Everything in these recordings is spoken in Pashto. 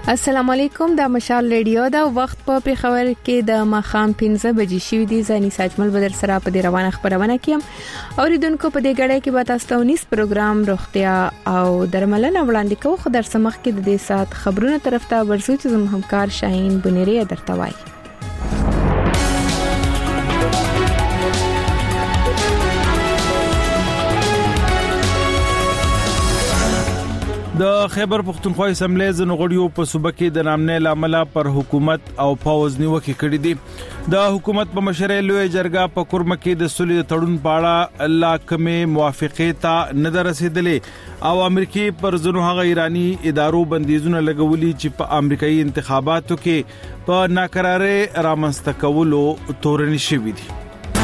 السلام علیکم د مشال ریډیو دا وخت په پیښور کې د ماخام 15 بجې شوې دي ځاني ساجمل بدر سره په دې روانه خبرونه کیم اوریدونکو په دې غړې کې به تاسو ته 19 پروګرام روغتیا او درملنه وړاندې کوو خو در سمخ کې د دې سات خبرونه طرف ته ورسو چې زموږ همکار شاهین بنيري درته وایي د خیبر پختونخوا اسمبلی زنغړیو په صوبه کې د نامنې لامل پر حکومت او پاوز نیوکه کړې دي د حکومت په مشرۍ لوی جرګه په کورمه کې د سولې تړون په اړه الله کمه موافقه ته نه رسیدلې او امریکای پر زنو هغه ایرانی ادارو بندیزونه لګولي چې په امریکایي انتخاباتو کې په ناکراره رامنځته کولو تورن شوې دي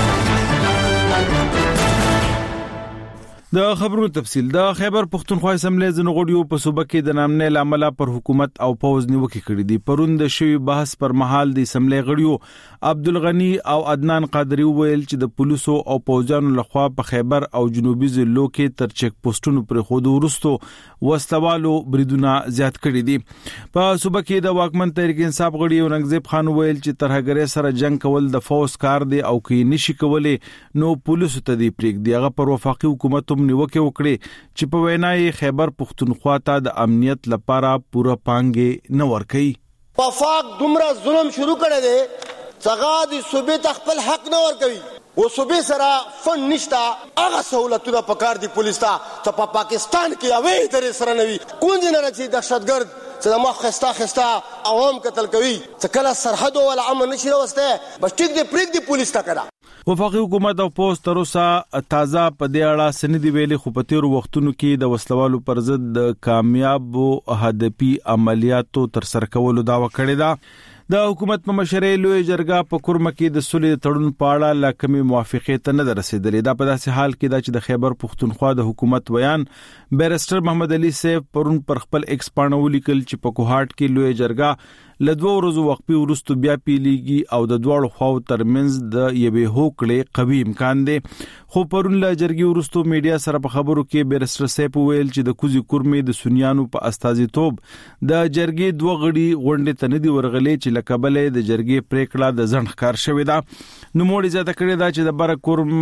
د خبرو تفصیل د خیبر پختونخوا اسمبلی زنغړیو په صوبه کې د نامنې لامل پر حکومت او پوز نیوکه کړې دي پروند شوی بحث پر مهال د اسمبلی غړیو عبدالغنی او عدنان قادری ویل چې د پولیسو او پوځانو لخوا په خیبر او جنوبي ضلعو کې تر چک پوسټونو پر خودو ورستو وسلوالو بریدونه زیات کړي دي په صوبه کې د واکمن تحریک انصاف غړي اورنګزیب خان ویل چې ترهګری سره جنگ کول د فوز کار دی او کې نشي کولای نو پولیسو ته دی پریک دی هغه پر وفاقي حکومت نیوکه وکړي چې په وینای خیبر پختونخوا ته د امنیت لپاره پوره پانګې نه ورکړي وفاق دومره ظلم شروع کړی دی څنګه د صوبې تخپل حق نه ورکوي او صوبې سره فند نشتا هغه سہولتونه پکار دي پولیس ته چې په پاکستان کې اوی درې سره نوي کونج نه رچي دهشتګرد چې ما خستا عوام قتل کوي چې کله سرحد ولا امن نشي راوسته بس ټیک دی پریک دی پولیس ته کړه وفاقي حکومت او پوسټ تروسا تازه په دې اړه سندې ویلي خو په تیر وختونو کې د وسلوالو پر ضد د کامیاب هدفي عملیاتو تر سره کولو داوا کړې ده د حکومت په مشرۍ لوی جرګه په کورمه کې د سولې تړون په اړه لکمي موافقه ته نه رسیدلې دا په داسې حال کې دا چې د خیبر پختونخوا د حکومت ویان بیرستر محمد علي سیف پرون پر خپل ایکس پاڼه ولیکل چې په کوهاټ کې لوی جرګه لدوه ورځو وقفي ورستو بیا پیليږي او د دوړو خواو ترمنځ د یوه هوکړې قوي امکان دی خو پرون لا جرګي ورستو میډیا سره په خبرو کې بیرستر سیف ویل چې د کوزي کورمې د سنیانو په استازیتوب د جرګي دوه غړي غونډې ته ندي ورغلې چې لکبلې د جرګي پریکړه د ځنډ ښکار شوې ده نو موړي زیاته کړې ده چې د بر کورم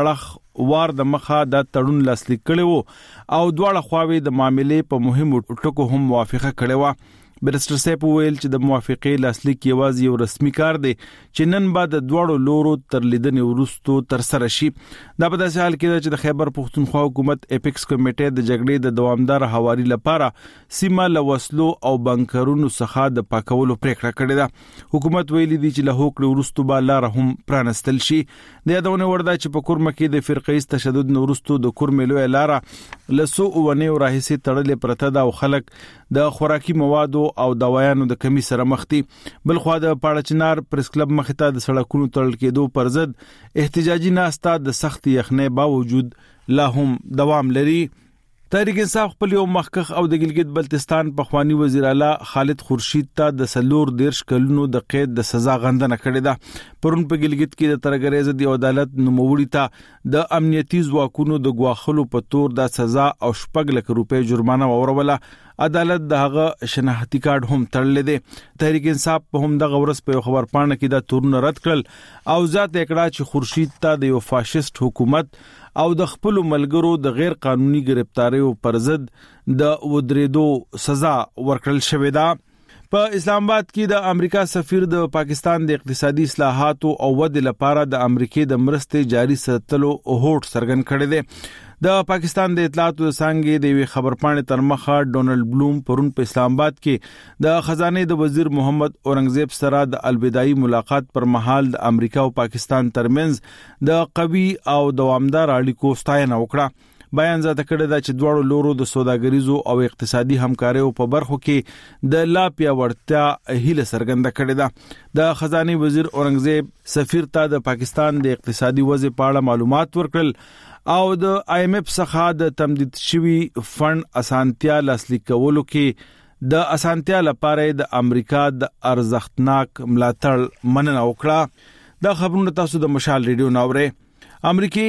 اړه وار د مخه د تړون لاسلیک کړي وو او دواړه خواوې د معاملې په مهمو ټکو هم موافقه کړې و بیرستر سیپ ویل چې د موافقې لاسلیک یوازې یو رسمي کار دی چې نن بعد د دوړو لورو تر لیدنې ورستو تر سره شي دا په داسې حال کې چې د خیبر پختونخوا حکومت اپیکس کمیټې د جګړې د دوامدار حواري لپاره سیمه له وسلو او بنکرونو څخه د پاکولو پریکړه کړې ده حکومت ویلي دی چې له هوکړې ورستو به لار هم پرانستل شي د یادونه ورده چې په کورمه کې د فرقې تشدد نورستو د کورمې لوی لار لسو ونه راهسي تړلې پرته ده او خلک د خوراکي موادو او دوايانو د کمی سره مخ دي بل خو د پاړچنار پریس کلب مخته د سړکونو تړل کېدو پر ضد احتجاجي ناستا د سخت یخنۍ باوجود لا هم دوام لري تحریک انصاف خپل یو مخکخ او د ګلګت بلتستان په خوانی وزیر اعلی خالد خورشید ته د سلور دیرش کلونو د قید د سزا غندنه کړې ده پرون په ګلګت کې د ترګریز د عدالت نوموړي ته د امنیتي ځواکونو د غواخلو په تور د سزا او 6 لک روپۍ جرمانه وروله عدالت دغه شناختی کارت هم تړل دي تحریک انصاف په هم د غورس په خبر پاڼه کې د تورن رد کړل او ذات اکړه چې خورشید ته د یو فاشیست حکومت او د خپل ملګرو د غیر قانوني گرفتاریو پر ضد د ودریدو سزا ورکړل شوې ده په اسلام آباد کې د امریکا سفیر د پاکستان د اقتصادي اصلاحاتو او ودې لپاره د امریکای د مرستې جاري ساتلو هوډ څرګند کړی دی د پاکستان د اطلاعاتو څنګه د خبر پاڼې تر مخه ډونلډ بلوم پرون په اسلام آباد کې د خزانه د وزیر محمد اورنګزیب سره د الوداعي ملاقات پر مهال د امریکا او پاکستان ترمنځ د قوي او دوامدار اړیکو ستاینه وکړه بیان زده کړی دا چې دواړو لورو د سوداګریزو او اقتصادي همکاریو په برخو کې د لا پیاوړتیا هیله څرګنده کړې ده د خزانه وزیر اورنګزیب سفیر ته د پاکستان د اقتصادي وضع په اړه معلومات ورکړل او د IMF څخه د تمدید شوی فند اسانتیا لاسلیک کولو کې د اسانتیا لپاره د امریکا د ارزښتناک ملاتړ مننه وکړه د خبرونو تاسو د مشال ریډیو ناوړه امریکای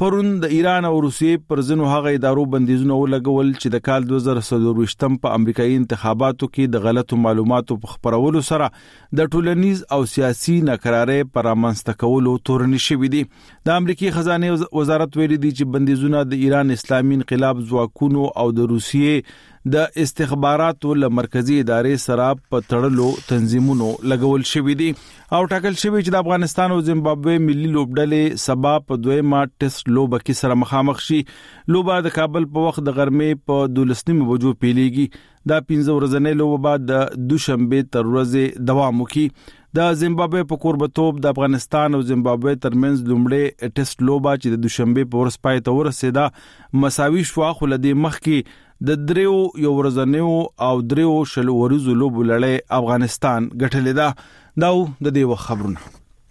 پرون د ایران او روسیې پر ځینو هغه ادارو بندیزونه ولګول چې د کال 2023 په امریکایي انتخاباتو کې د غلطو معلوماتو په خپرولو سره د ټولنیز او سیاسي ناکرارۍ پر امنځته کولو تورن شوې دي. د امریکای خزانه وزارت ویلي دی چې بندیزونه د ایران اسلامي انقلاب ځواکونو او د روسیې د استخباراتو له مرکزی ادارې سره په تړلو تنظیمونو لګول شوې دي او ټاکل شوی چې د افغانستان او زیمبابوې ملي لوبډلې سبا په دویمه ټیسټ لوبه کې سره مخامخ شي. لوبه د کابل په وخت د غرمې په 12 بجو پیلېږي. دا 15 ورځې لوبه بعد د دوشنبه تر ورځې دوام وکړي. د زیمبابوې په کوربتوب د افغانستان او زیمبابوې ترمنځ لومړی ټیسټ لوبه چې د دوشنبه په ورځ پای ته ورسېده مساوي شو، خو لدې مخکې د دریو یو ورځنیو او دریو شلو ورځو لوبو لړۍ افغانستان ګټلې ده. دا د دې خبرونه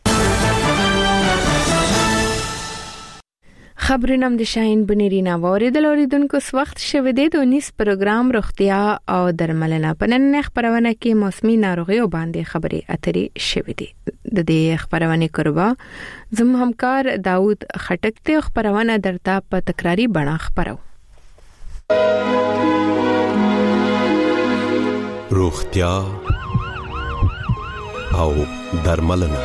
خبرونه د شاهین بنيرينا وریدل اوریدونکو وخت شوه د نیس پروګرام روغتیا او درملنه په نن خبرونه کې موسمي ناروغیو باندې خبرې اترې شوه دي. د دې خبرونه قربا زم همکار داوود خټک ته خبرونه درته په تکراری بڼه خبرو. روغتیا او درملنه.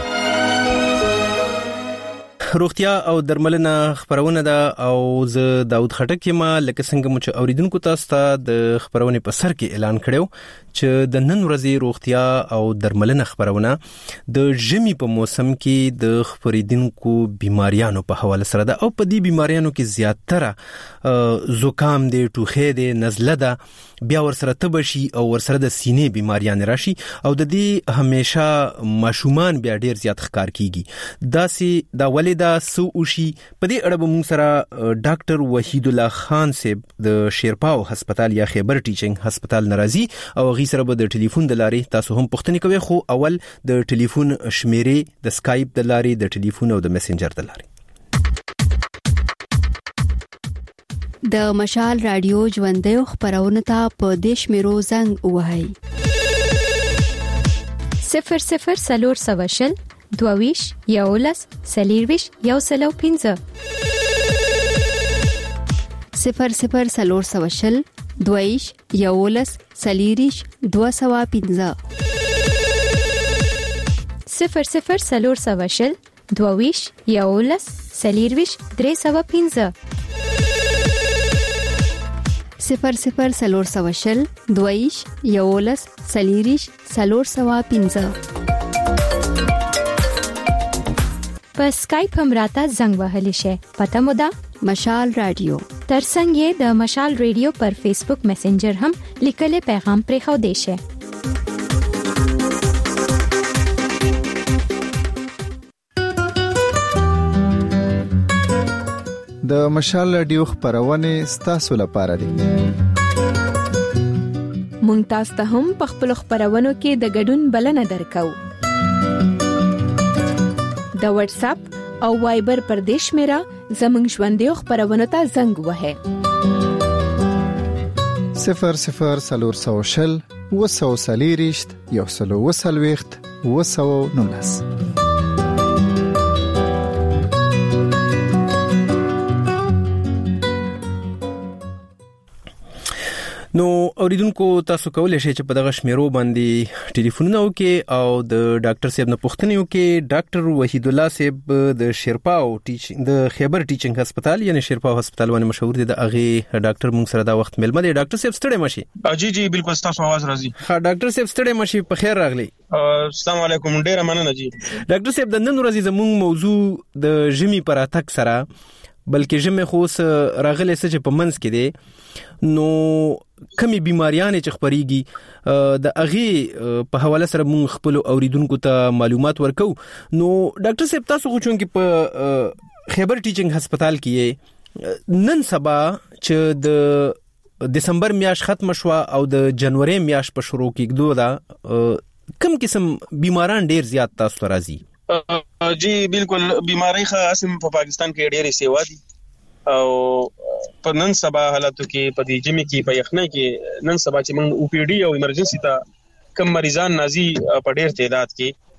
روغتیا او درملنه خبرونه ده او زه داوود خټک یم. لکه څنګه مو چې اوریدونکو تاسو ته د خبرونه په سر کې اعلان کړو چې د نن ورځې روغتیا او درملنه خبرونه د ژمي په موسم کې د خبرېدونکو بیماریانو په حواله سره ده او په دې بیماریانو کې زیاتره زکام دی، ټوخی دی، نزله ده، بیا ورسره تبشي او ورسره د سینې بیماریان راشي او د دې همیشه ماشومان بیا ډیر زیات ښکار کیږي. دا ولې دا سو اوشي؟ په دې اړه به موږ سره ډاکټر وحید الله خان صاحب د شیرپاو هسپتال یا خیبر ټیچینګ هسپتال ناراضي او غي سره به د ټلیفون د لارې تاسو هم پوښتنه کوئ، خو اول د ټلیفون شمیرې د سکایپ د لارې، د ټلیفون او د میسنجر د لارې. د مشال رادیو ژوندۍ خبرونه ته په دیش میرو زنګ وهاي 00 سلور سواشل دوویش یولس سلیرویش یوسلو 15 00 سلور سواشل دویش یولس سلیریش 215 00 سلور سواشل دوویش یولس سلیرویش 315 00 سلور سواشل دویش یولس سلیریش 315 په سکایپ هم راته زنګ وهلی شي. پته مو ده مشال رادیو. ترڅنګ یې د مشال رادیو پر فیسبوک میسنجر هم لیکل پیغام پرې خو دی شي. د مشال رادیو خبرونه ستاسو لپاره دي. مونږ تاسو ته هم په خپل خبرونو کې د ګډون بلنه درکو. د واتس اپ او وایبر پر دیش میرا زمنګ ژوندۍ خبرونه ته زنګ وهه 00 سلور سواشل وسو سلیریشت یوسلو وسلويخت وسو نونس. نو اوریدونکو تاسو کولای شئ چې په دغه شمیرو باندې ټلیفونونه وکړئ او د ډاکټر صاحب نه پوښتنه وکړئ. ډاکټر وحید الله صاحب د شیرپاو ټیچینګ د خیبر ټیچینګ هسپتال یعنی شیرپاو هسپتال باندې مشهور دي. د هغه ډاکټر موږ سره دا وخت ملمه دي. ډاکټر صاحب ستړي مشي؟ جی بالکل تاسو आवाज راځي. ها ډاکټر صاحب ستړي مشي، په خیر راغلی. السلام علیکم، ډیر مننه جی. ډاکټر صاحب د نن ورځې زموږ موضوع د ژمي پر اتک سره بلکې ژمي خو راغلی څه چې په منځ کې دي، نو کمی بیماریان چې خبريږي د اغه په حواله سره موږ خپل اوریدونکو ته معلومات ورکو. نو ډاکټر صاحب تاسو خو چون کې په خیبر ټیچینګ هسپتال کې نن سبا چې د دسمبر میاشت ختم شو او د جنوري میاشت په شروع کې دوه دا کم قسم بیماران ډیر زیات تاسو راځي؟ جی بالکل، بیماری خاصم په پاکستان کې ډېرې سیوا دي او په نن سبا حالاتو کې په دې جمی کې په یخنۍ کې نن سبا چې موږ او پی ډي او ایمرجنسي ته کم مریضان نازي په ډېر تعداد کې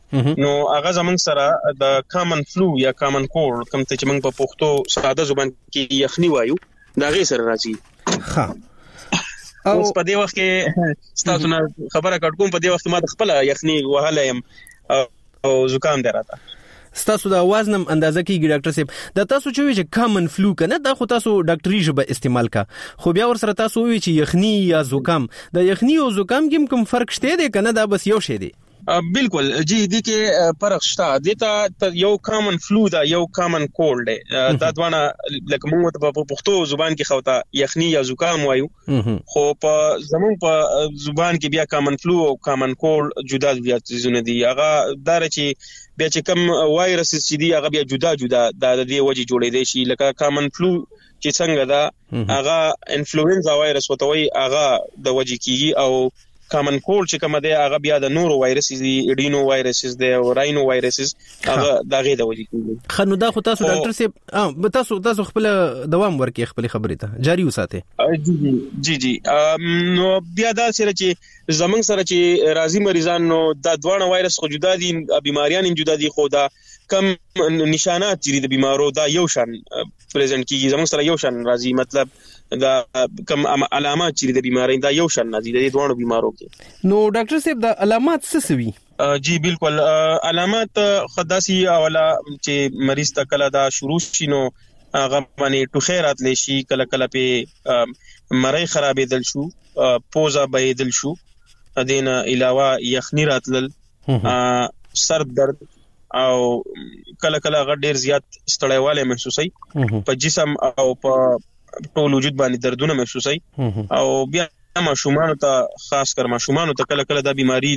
نو هغه زمنګ سره د کامن فلو یا کامن کولډ کوم ته چې موږ په پښتو ساده زبان کې یخني وایو دا غي سره راځي. ها او په دې وخت کې ستاسو نه خبره کړم په دې وخت ما د خپل یخني وهاله يم او زکام دراته. ستاسو د आवाज نم اندازه کیږي ډاکټر صاحب دا تاسو چې کامن فلو کنه دا خو تاسو ډاکټري ژبه استعمال کا خو بیا ور سره تاسو وی چې یخني یا زکام د یخني او زکام کې کوم فرق شته دی کنه دا بس یو شی دی؟ بالکل جی دي کې فرق شته دیتا یو کامن فلو دا یو کامن کولډ دی دا دوانه لکه موږ په پښتو زبان کې خوته یخني یا زکام وایو خو په زمون په زبان کې بیا کامن فلو او کامن کولډ جدا جدا چیزونه دي. هغه دار چې بیا چې کوم وایرس چې دی هغه بیا جدا د دې وجه جوړې دي شي لکه کامن فلو چې څنګه دا هغه انفلوئنزا وایرس وتوي هغه د وجه کیږي او کامن کولډ چې کوم دی هغه بیا د نورو وایرسز دی اډینو وایرسز دی او راینو وایرسز هغه دغه د وجه کیږي. خنو دا خو تاسو ډاکټر صاحب تاسو خپل دوام ورکې خپل خبرې ته جاری وساته. جی نو بیا دا سره چې زمنګ سره چې راضی مریضان نو دا دوه وایرس خو جدا دي بیماریان جدا دي خو دا کم نشانات چې د بیمارو دا یو شان پریزنټ کیږي زموږ سره یو شان راځي مطلب دا کم علامات چې د بیماری دا یو شان راځي د دوه بیمارو کې. نو ډاکټر صاحب دا علامات څه سوي؟ جی بالکل علامات خداسي اوله چې مریض ته کله دا شروع شي نو هغه باندې ټوخه راتلی شي کله په مړی خرابېدل شو پوزه بهیدل شو دینه علاوه یخنی راتلل سر درد او کله هغه ډیر زیات ستړیواله محسوسي په جسم او په ټول وجود باندې دردونه محسوسي او بیا ماشومان ته خاص کر ماشومان ته کله دا بیماری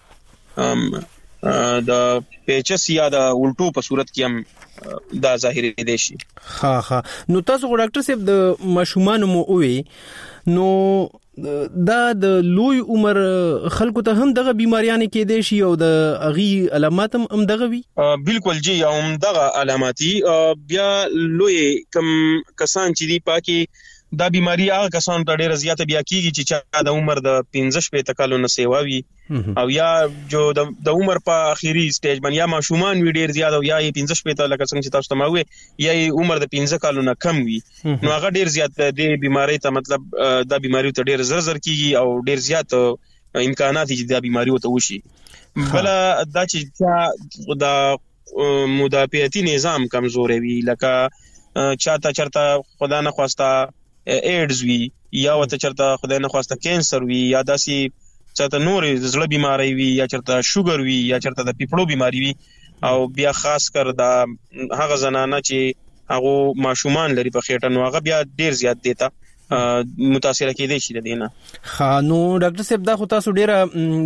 د پیچس یا د الټو په صورت کې هم دا ظاهر دي شي. ها نو تاسو ډاکټر صاحب د ماشومان مو وي نو دا د لوی عمر خلکو ته هم دغه بیماریاں کې دي شي او د اغي علامات هم دغه وي؟ بالکل جی هم دغه علاماتي بیا لوی کم کسان چې دی پاکي دا بیماری هغه کسان ته ډیره زیاته بیا کیږي چې چا د عمر د 15 کالو نه سیوا وي او یا جو د عمر په اخیری سټیج باندې یا ماشومان وی ډیر زیات او یا 15 لکه څنګه چې تاسو ته ماوي یا عمر د 15 کالو نه کم وي نو هغه ډیر زیات د بیماری ته مطلب دا بیماری ته ډیر زر کیږي او ډیر زیات امکانات چې دا بیماری ته وشي. بل دا چې دا مدافعتي نظام کمزوري وي لکه چرته خدا نه خواسته ایډز وی یا وته چرته خدای نه خواسته کینسر وی یا داسي چرته نور زړه بیماری وی یا چرته شوګر وی یا چرته د پیپړو بیماری وی او بیا خاص کر دا هغه زنانه چې هغه ماشومان لري په خېټه نو هغه بیا ډیر زیات دیتا متاثر کېدې شي د دینه. ها نو ډاکټر صاحب دا خو تاسو ډیره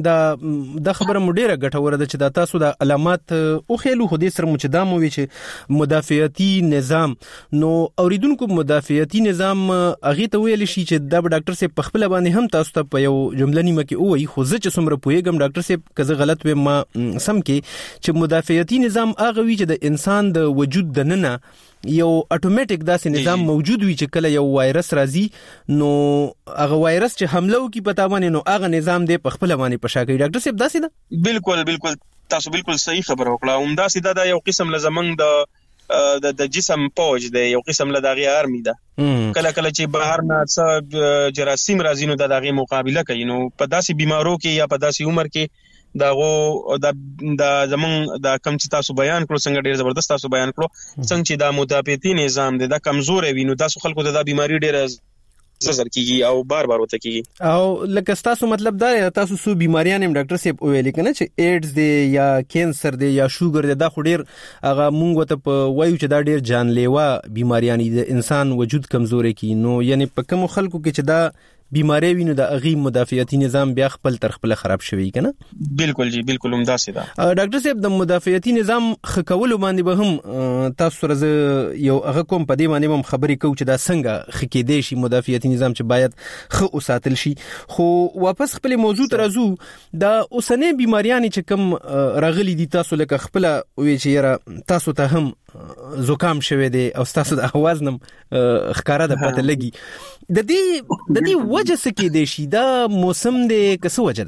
د خبره مو ډیره ګټوره ده چې دا تاسو د علامات او خېلو خو دې سره مو چې دا مو وی چې مدافعتي نظام نو اوریدونکو مدافعتي نظام اغه ته ویل شي چې دا ډاکټر صاحب په خپل باندې هم تاسو ته په یو جمله نیمه کې وایي خو زه چې څومره پوهیږم ډاکټر صاحب کزه غلط و ما سم کې چې مدافعتي نظام اغه وی چې د انسان د وجود د ننه یو اتوماتیک داسې نظام موجود وي چې کله یو وایرس راځي نو هغه وایرس چې حمله وکي پتا باندې نو هغه نظام دی په خپل باندې پشا کوي. ډاکټر صاحب داسې ده؟ بالکل تاسو بالکل صحیح خبره وکړه. همدا سیده دا یو قسم لزمنګ د جسم پوج دی یو قسم له دغه ارمي ده کله چې بهر نه څه جراثیم راځي نو دغه مقابله کوي نو په داسې بیمارو کې یا په داسې عمر کې داغه د زمون د کم چې تاسو بیان کړو څنګه ډیر زبردست تاسو بیان کړو څنګه چې د مدافعتي نظام د کمزور وي نو تاسو خلکو ته د بیماری ډیر زر کیږي او بار وته کیږي او لکه تاسو مطلب دا تاسو سو بیماریاں هم ډاکټر صاحب ویل کنه چې ایډز دی یا کینسر دی یا شوګر دی دا خو ډیر هغه مونږ ته په وایو چې دا ډیر جانلیوا بیماریاں دي د انسان وجود کمزوري کی نو یعنی په کوم خلکو کې چې دا بیماری وینو د اغي مدافعتي نظام بیا خپل تر خپل خراب شوی کنه. بالکل جی بالکل همدا سیده. ډاکټر صاحب د مدافعتي نظام خکول باندې به هم تاسو سره یو هغه کوم په دې باندې هم خبرې کوم چې دا څنګه خکېدې شي مدافعتي نظام چې باید خو وساتل شي خو واپس خپل موضوع ته راځو دا اوسنۍ بیماریاں چې کوم راغلي دي تاسو لکه خپل وی چې یاره تاسو ته هم زکام شوه دي او تاسو د اواز نم خکاره د پته لګي د دې وجه څه کې دي شي دا موسم د کسو وجه ده؟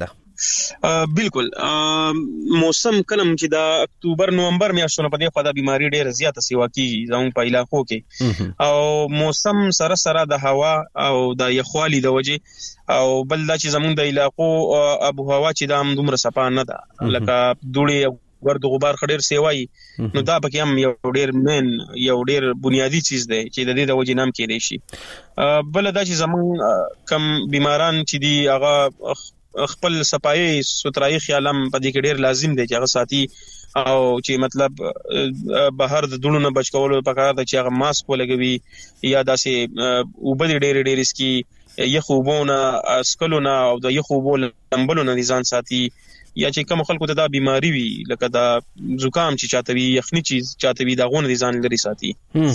بالکل موسم کلم چې دا اکتوبر نومبر میاشتونه په دې خوا د بیماری ډېر زیاته سیوا کیږي زموږ په علاقو کې او موسم سره سره د هوا او د یخوالي د وجې او بل دا چې زموږ د علاقو ابو هوا چې د دومره صفا نه ده لکه دوړې ورد غبار خډیر سیوای نو دا پکې هم یو ډېر بنیادی چیز دی چې د دې د وجې نام کېدی شي بل دا چې زموږ کم بیماران چې دی هغه خپل صفایي سترایي خیالم په دې کې ډېر لازم دی چې هغه ساتي او چې مطلب بهر د دونو نه بچ کولو پکار د چې هغه ماسک ولګوي یا داسې وبد ډېر اسکی یخوبونه اسکلونه او د یخوبو لمبلونه ځان ساتي یا چې کوم خلکو ته دا بیماری وي لکه دا زکام چې چاته وي یخني چې چاته وي دا غون ځان لري ساتي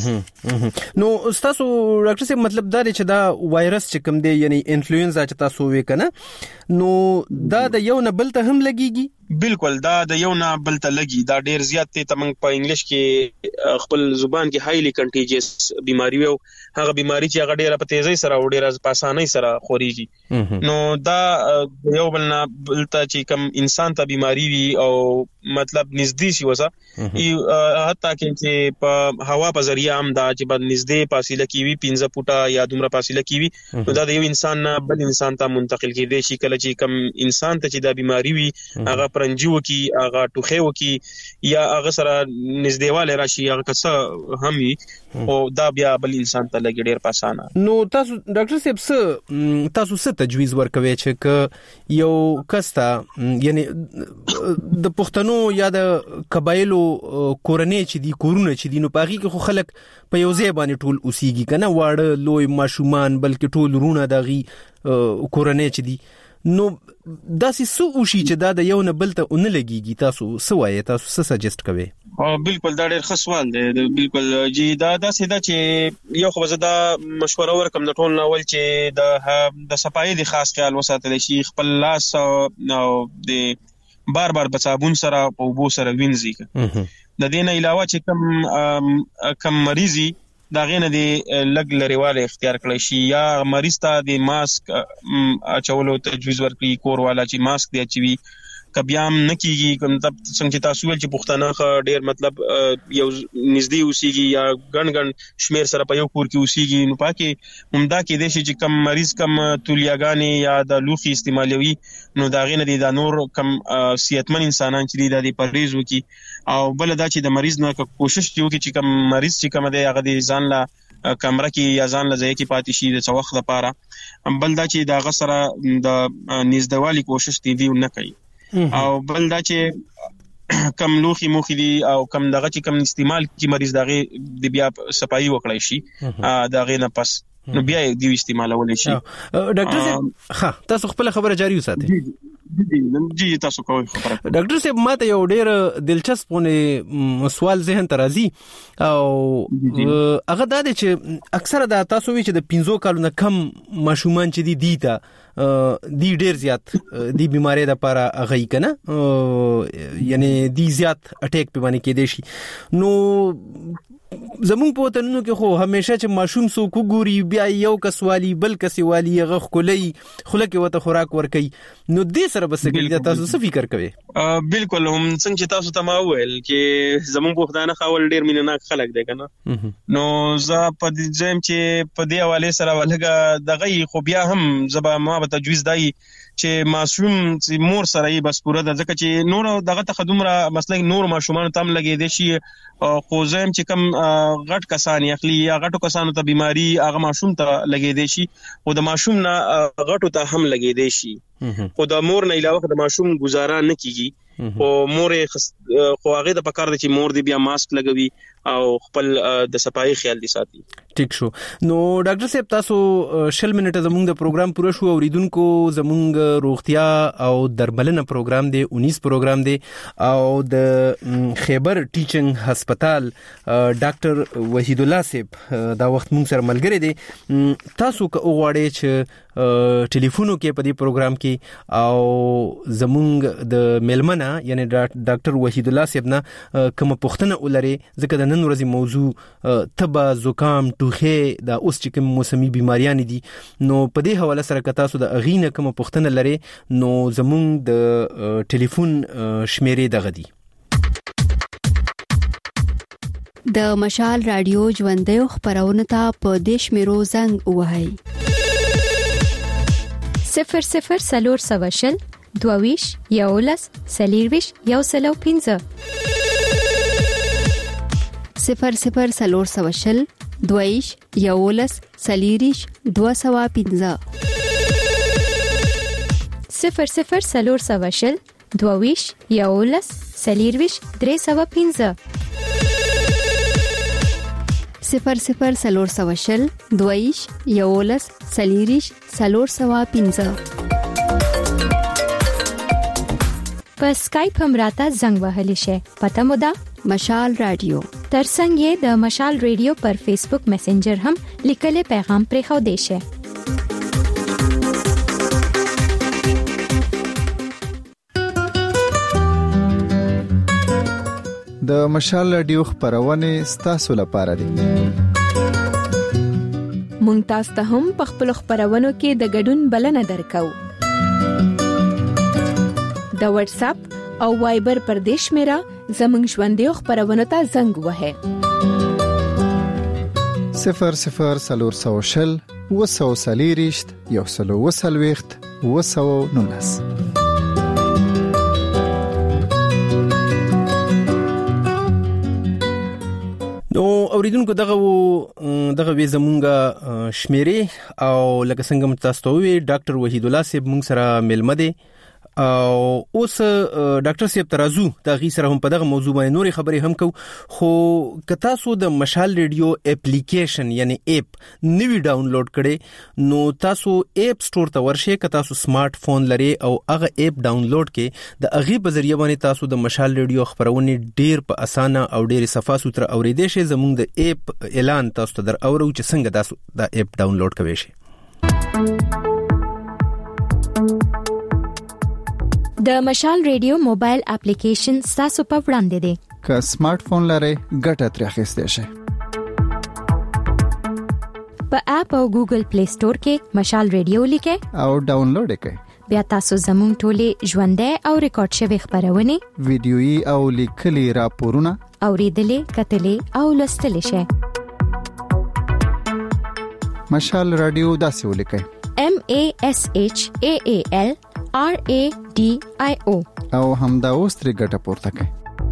نو تاسو ډاکټر صاحب مطلب دا چې دا وایرس چې کوم دی یعنی انفلوئنزا چې تاسو وې کنه نو دا د یو نه بل ته هم لګيږي بالکل دا د یو نه بل ته لګي دا ډیر زیات ته تمنګ په انګلیش کې خپل زبان کې هایلی کنټیجیس بیماری وي هغه بیماری چې هغه ډیره په تیزی سره او ډیره په اسانۍ سره خوريږي نو دا یو بل نه بل ته چې کوم انسان ته بیماری وي او مطلب نږدې شي وسه حتی چې په هوا په ذریعہ هم دا چې په نږدې فاصله کې وي 15 فوټه یا دومره فاصله کې وي نو دا د یو انسان نه بل انسان ته منتقل کېدی شي کله چې کوم انسان ته چې دا بیماری وي هغه پرنجو کی هغه ټوخه وکي یا هغه سره نږدېواله راشي هغه څه هم وي او دا بیا بل انسان ته لګي ډیر پاسانه نو تاسو ډاکټر صاحب تاسو څه تجویز ورکوي چې یو کستا یعنی د پښتنو یا د قبایلو کورنۍ چې دی کورونه چې دی نو پاغي کې خو خلک په یو ځای باندې ټول اوسېږي کنه واړه لوی ماشومان بلکې ټول رونه دغي کورنۍ چې دی نو داسې سو وشي چې دا د یو نه بل ته اون لګيږي تاسو سوای تاسو څه سجست کوي بالکل دا ډېر ښه سوال دی بالکل جی دا سیدا چې یو خو زدا مشوره ورکم د ټول ناول چې د صفایي د خاص خیال وساتل شي خپل لاس او د بار په صابون سره او بو سره وینځي د دې نه علاوه چې کم مریضي دا غینه دی لګ لريواله اختیار کړی شي یا مریض ته د ماسک اچولو تجویز ورکړي کور والا چې ماسک دی اچوي کبيام نکیږي کوم څنګه تاسو ول چې پښتانه ډیر مطلب یو نږدې اوسېږي یا ګڼ شمیر سره په یو کور کې اوسېږي نو پاکي همدا کې د شي چې کم مریض کم تولیاګانی یا د لوخي استعمالوي نو دا غینه دی د نور کم صحتمن انسانان چې د پرهیز وکي او بل دا چې د مریض نه کوشش وکړي چې کم مریض چې کم دی هغه د ځان لا کمره کې یا ځان لځای کې پاتې شي د څوخ لپاره بل دا چې دا غسره د نږدېوالي کوشش دی نه کوي او بل دا چې کم لوخي مخې دي او کم دغه چې کم استعمال کی مریض دغه د بیا صفایي وکړای شي دغه نه پس نو بیا دی استعمالول شي ډاکټر صاحب تاسو خپل خبره جاری وساتئ جی تاسو کوئ خبره ډاکټر صاحب ماته یو ډیر دلچسپونه سوال ذهن ته راځي او هغه دا چې اکثره دا تاسو وی چې د 15 کالو نه کم ماشومان چې دی دی ډیر زیات دی بیماری د لپاره غي کنه یعنی دی زیات اٹیک په باندې کې دي شي نو زمون په وطنونو کې خو همیشه چې ماشوم سو کو ګوري بیا یو کسوالی بل کسوالی غخ کولای خلک وته خوراک ور کوي نو دې سره بس کې تاسو څه فکر کوي بالکل هم څنګه چې تاسو ته ما وویل چې زمون په خدانه خول ډیر مینناک خلک دی کنه نو زه په دې ځم چې په دې حواله سره ولګه دغه خو بیا هم زبا ما به تجویز دی چې معصوم چې مور سره یې بس پوره د ځکه چې نور دغه تخدمره مسله نور ماشومان تم لګې دي شي خو زم چې کم غټ کسان اخلي یا غټو کسانو ته بیماری هغه ماشوم ته لګې دي شي او د ماشوم نه غټو ته هم لګې دي شي او د مور نه علاوه د ماشوم گزاره نه کیږي او مور خو هغه د پکار دي چې مور دی بیا ماسک لګوي او خپل د صفایي خیال دي ساتي ټیک شو نو ډاکټر صاحب تاسو شل منټه زموږ د پروګرام پوره شو اوریدونکو زموږ روغتیا او درملنه پروګرام دی 19 پروګرام دی او د خیبر ټیچنګ هسپتال ډاکټر وحید الله صاحب دا وخت موږ سره ملګری دی تاسو که وغواړئ چې ټلیفونو کې په دې پروګرام کې او زمونږ د میلمنه یعنی ډاکټر وحید الله صاحب نه کوم پوښتنه ولري ځکه د نن ورځې موضوع تبه زکام ټوخه دا اوس چې کوم موسمي بیماریان دي نو په دې حواله سره که تاسو د اغینه کوم پوښتنه لري نو زمونږ د ټلیفون شمیرې دغه دي د مشال رادیو ژوندۍ خبرونه ته په دیش میرو زنګ وهاي 00 سلور سواشل دوویش یولس سلیرویش یوسلو 15 00 سلور سواشل دوویش یولس سلیریش 215 00 سلور سواشل دوویش یولس سلیرویش 315 00 سلور سواشل دویش یولس سلیریش سلور سوا 15 په اسکایپ هم راته زنګ وهلی شي پته مو ده مشال رادیو ترڅنګ یې د مشال ریډیو پر فیسبوک میسنجر هم لیکل پیغام پرې خو دی شي د مشال رادیو خبرونه ستاسو لپاره دي مونږ تاسو ته هم په خپل خبرونو کې د ګډون بلنه درکو د واتس اپ او وایبر پر دیش میرا زمنګ ژوندۍ خبرونه ته زنګ وهه 00 سلور سوشل وسو سلیریشت یو سلو وسلويخت وسو نونس نو اوریدونکو دغه وی زمونږه شمیرې او لکه څنګه متاسطوي ډاکټر وحید الله صاحب مونږ سره ملمه دي او اوس ډاکټر صاحب ترازو دا غي سره هم په دغه موضوع باندې نوري خبرې هم کو خو کتا سو د مشال ریډیو اپلیکیشن یعنی اپ نوی ډاونلوډ کړي نو تاسو اپ سٹور ته ورشئ کتا سو سمارټ فون لري او هغه اپ ډاونلوډ کړي د اغي په ذریعہ باندې تاسو د مشال ریډیو خبرونه ډیر په اسانه او ډیر صفه سوتره اوریدئ شئ زموږ د اپ اعلان تاسو ته در اورو چې څنګه تاسو د اپ ډاونلوډ کوئ شئ د مشال ریډیو موبایل اپلیکیشن تاسو په وړاندې دی که سمارټ فون لرئ ګټه ترې اخیستئ شئ په اپ او ګوګل پلی سٹور کې مشال ریډیو لیکئ او ډاونلوډ کړئ بیا تاسو زموږ ټولې ژوندۍ او ریکارډ شوی خبرونه ویډیويي او لیکلي راپورونه اوریدلې کتلې او لوستلې شئ مشال رادیو داسې ولیکئ MASHAAL RADIO او همدا اوس ترې ګټه پورته کړئ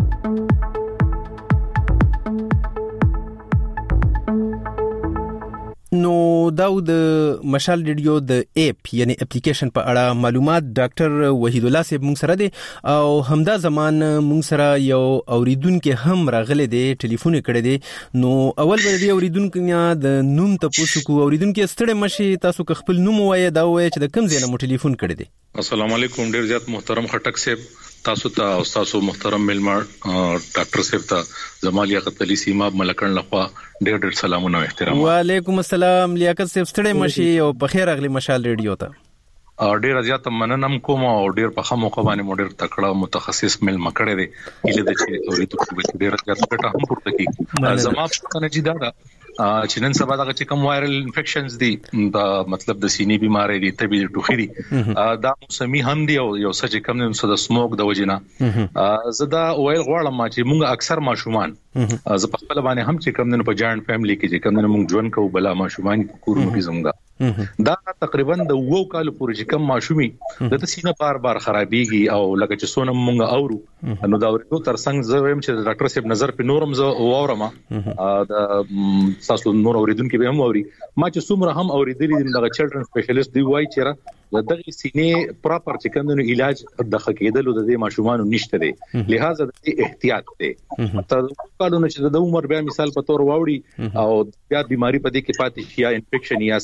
نو دا د مشال ریډیو د اپ یعنی اپلیکیشن په اړه معلومات ډاکټر وحید الله صاحب مونږ سره دي او همدا زمان مونږ سره یو اوریدونکو هم راغلي دي ټلیفون کړي دي نو اول به دی اوریدونکو د نوم ته پوښتنه اوریدونکو ستړي مشي تاسو خپل نوم وایي دا وایي چې د کوم ځای نه مو ټلیفون کړي دي السلام علیکم ډیر زیات محترم خټک صاحب تاسو ته او تاسو محترم ملما ډاکټر صاحب ته زما لیاقت علي سیما ملکن لخوا ډیر سلامونه او احترام وعلیکم السلام لیاقت صاحب ستړي مشي او په خیر اغلی مشال ریډیو ته ډیر زیات مننم کوم او ډیر په خمو قوانې مو ډیر تکړه متخصص ملما کړی دی اله د چې اوریدونکو ډیر زیات ګټه هم پورته کی زما په نجیدا دا چې نن سبا دغه چې کوم وایرل انفیکشنز دي دا مطلب د سینې بیماری دي تبي ټوخي دي دا موسمي هم دي او یو څه چې کوم نن د سموک د وجنه زدا وایل غواړم چې موږ اکثر ماشومان ز په خپل باندې هم چې کوم نن په جاینټ فیملی کې چې کوم نن موږ ژوند کوو بلا ماشومان کورونو کې زموږ دا تقریبا د وو کال پورې چې کوم ماشومي د سینې بار بار خرابيږي او لکه چې سونم موږ اورو نو دا ورته ترڅنګ زه ویم چې ډاکټر صاحب نظر په نورم زه اورم د تاسو نور اوریدونکو به هم اوري ما چې څومره هم اوریدلې دي دغه چلډرن سپیشلیست دی وایي چې دغه سینې پراپر چې کوم علاج د خکېدلو د دې ماشومان نشته دي لہذا د احتیاط دی تر کالونو چې د عمر بیا مثال په تور واوړي او بیا بیماری پدې کې پاتې شي یا انفیکشن یا سیاسه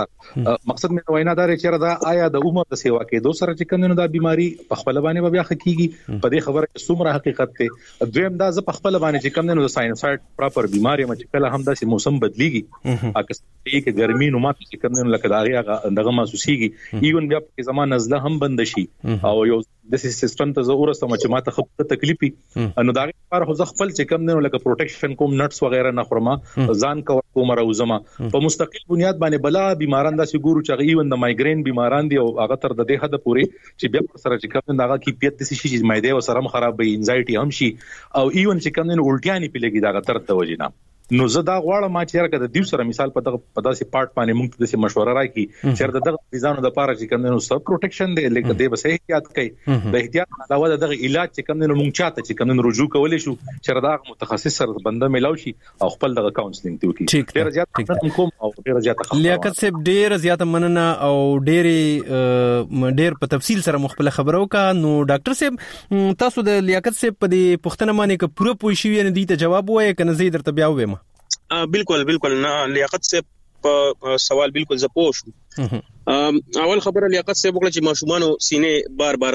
مقصد مې وینا دا چې دا آیا د عمر د سیوا کې دوسر چې کوم دا بیماری په خپل باندې بیا حقيقي په دې خبره کې څومره حقیقت ته دویم دا ز په خپل باندې چې کوم د ساينسايد پراپر بیماری چې کله هم د موسم بدليږي اکه چې ګرمي نو ماته چې کوم لکه داغه دغه محسوسيږي ایون بیا په زمانه نزله هم بند شي او یو د سیستم ته ضرورت سم چې ماته خپل تکلیفي انو دا لپاره خو خپل چې کوم نه لکه پروټیکشن کوم نټس وغیرہ نه خورما ځان کوم راوزما په مستقل بنیاد باندې بلا بیماران د سګورو چې ایون د مایګرین بیماران دي او هغه تر د دې حد پورې چې بیا سره چې کوم دغه کیفیت د شي چې مایده او سره خراب وي انزایټي هم شي او ایون چې کوم نه الټیانی پیلګي دغه تر توجینا نو زه دا غواړم چې هرکه د دیو سره مثال په داسې پارت باندې موږ د مشوره راکې چې دغه ځانو د پاره چې کوم نو سب پروټیکشن دی لکه د بس احتیاط کوي د احتیاط علاوه دغه علاج چې کوم نو موږ چاته چې کوم نو رجوع کولای شو چې دا متخصص سره بنده ملاوي شي او خپل دغه کاونسلینګ دی وکړي ډیر زیات کوم او ډیر زیات لیاقت صاحب ډیر زیات مننه او ډیر په تفصیل سره مخبل خبرو کا نو ډاکټر صاحب تاسو د لیاقت صاحب په دې پوښتنه باندې ک پوره پوي شي نه دي ته جواب وایي کنه زه درته بیا وایم بالکل نه لیاقت سے سوال بالکل زپوش اول خبره لیاقت سے وکړه چې ماشومان سینې بار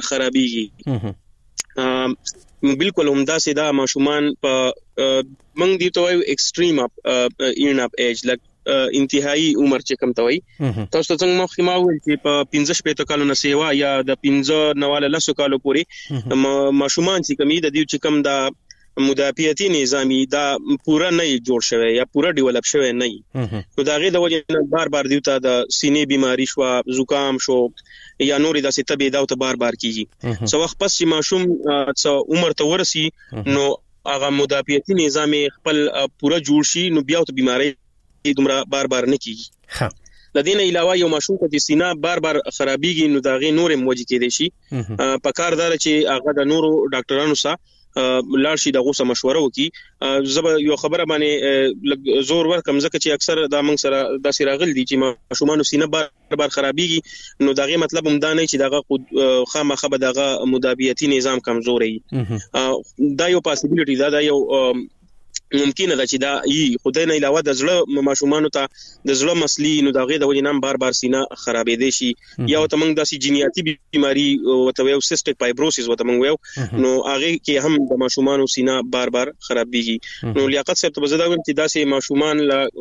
خرابيږي بالکل همدا سیدا ماشومان په منګ دي ته ایکستریم اپ ایج لک انتهایی عمر چې کم توي تاسو څنګه مخکې ما ویل چې په 15 کالو سیوا یا د 15 نواله لسو کالو پورې ماشومان چې کمی د دې چې کم دا مدافعتي نظامی دا پورا نه جوړ شوی یا پورا ډیولپ شوی نه نو دا غي د وجه بار دیوته د سینې بیماری شو زکام شو یا نورې داسې تبې دا ته بار کیږي څو وخت پس چې ماشوم څو عمر ته ورسی نو هغه مدافعتي نظام خپل پورا جوړ شي نو بیا ته بیماری دومره بار نه کیږي لدین علاوه یو ماشوم ته سینه بار خرابيږي نو دا غي نورې موجي کېدي شي په کار دار چې هغه د نورو ډاکټرانو سره لاړ شي دغه سم مشوره وکي زب یو خبره باندې زور ورکم ځکه چې اکثر دا موږ سره د سراغل دي چې ماشومان سینه بار خرابيږي نو دغه مطلب هم دا نه چې دغه خامخه به دغه مدافعتي نظام کمزوري دا یو پاسیبিলিټی دا یو ممکنه ده چې دا خدای نه علاوه د زړه ماشومان ته د زړه مسلې نو دغه د وجه نام بار سینه خرابې دي شي یا ته موږ د جینیاتي بیماری او ته یو سیستیک فایبروسس وته موږ ویو نو هغه کې هم د ماشومان سینه بار خرابېږي نو لیاقت صاحب ته زده ویم چې داسې ماشومان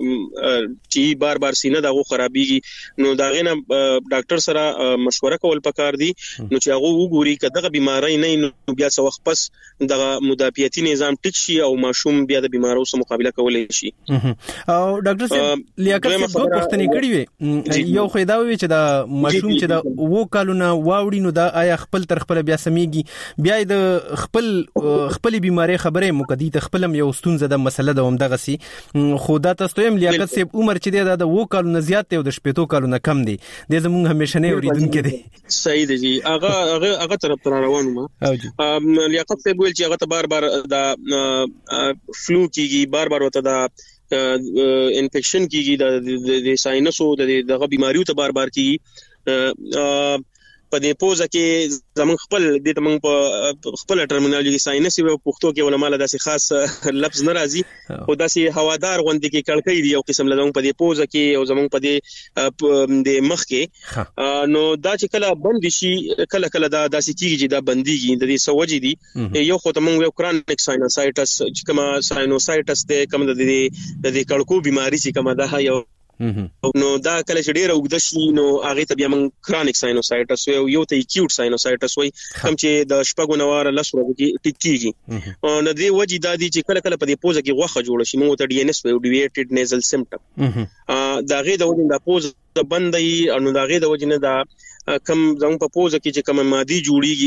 چې بار سینه دغه خرابېږي نو دغه نه ډاکټر سره مشوره کول پکار دي نو چې هغه وګوري کله بیماری نه نو بیا څو وخت پس دغه مدافعتي نظام ټیک شي او ماشوم بیا د بیمارو سره مقابله کولای شي او ډاکټر صاحب لیاقت صاحب دوه پوښتنې کړې وي یو خو دا وی چې دا ماشوم چې دا وو کالونه واوړي نو دا آیا خپل تر خپل بیا سميږي بیا د خپل بیماری خبره مقدی ته خپلم یو ستونزه د مسله د همدغه سي خو دا تاسو هم لیاقت صاحب عمر چې دا وو کالونه زیات دی او د شپېتو کالونه کم دی د زمونږ همیشه نه اوریدونکو دی صحیح دی جی هغه طرف تر روانو ما لیاقت صاحب ویل چې هغه بار فلو کیږي بار وته دا انفیکشن کیږي د ساينسو دغه بیماریو ته بار کیږي په دې پوزه کې زمون خپل د تمن په خپل ټرمینالوژي ساينسي او پښتو کې علماء له داسې خاص لفظ ناراضي او داسې هوادار غوندي کې کړکۍ دی یو قسم له په دې پوزه کې او زمون په دې د مخ کې نو دا چې کله بند شي کله دا داسې کیږي دا بنديږي د دې سوجي دي یو خو تمن یو کرونیک ساینوسایټس چې کوم ساینوسایټس ته کوم د دې کړکو بیماری چې کوم ده یو نو دا کله چې ډیره وګد شي نو هغه ته بیا من کرونیک ساینوسایټس یو ته اکیوټ ساینوسایټس وي کوم چې د شپږو نوار لسو کې ټیکيږي او د دې وجې د دې چې کله په دې پوزه کې غوخه جوړ شي موږ ته ډي ان اس وي ډیویټډ نیزل سیمپټم دا غي د وجې د پوزه بندي او دا غي د وجې نه دا کم زموږ په پوزه کې چې کوم مادي جوړیږي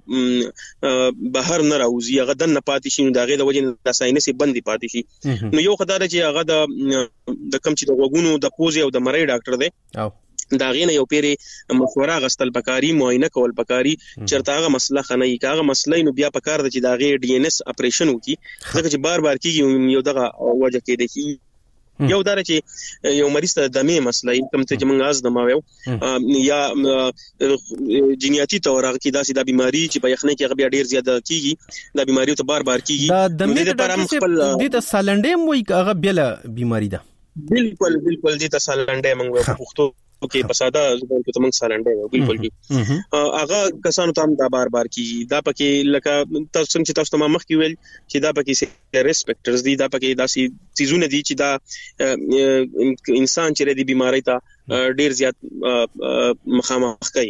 هغه بهر نه راوځي هغه د نه پاتې شي نو دا غي د وجې د ساينسي بندي پاتې شي نو یو خدای چې هغه د کم چې د وګونو د پوزه او د مړی ډاکټر دی دا غینه یو پیری مشوره غستل پکاري معاینه کول پکاري چرته هغه مسله خنه هغه مسله نو بیا پکار د چې دا غي ډي ان اس اپریشن وکي ځکه چې بار کیږي یو دغه وجه کې دی یو دار چې یو مریض ته د مې مسلې کوم ته چې موږ از د ماوي یا جینیاتي تور هغه کې داسې د بیماری چې په یخنه کې بیا ډیر زیاته کیږي د بیماریو ته بار کیږي دا د مې لپاره خپل د سالنډې مو هغه بل بیماری ده بالکل د ته سالنډې موږ په پښتو کې په ساده زبان کې تمنګ سالنډه بالکل کی هغه کسانو ته دا بار کی دا پکې لکه تاسو څنګه تاسو ته مخ کې ویل چې دا پکې ریسپیکټرز دي دا پکې داسې چیزونه دي چې دا انسان چې د بیماری ته ډیر زیات مخامخ کوي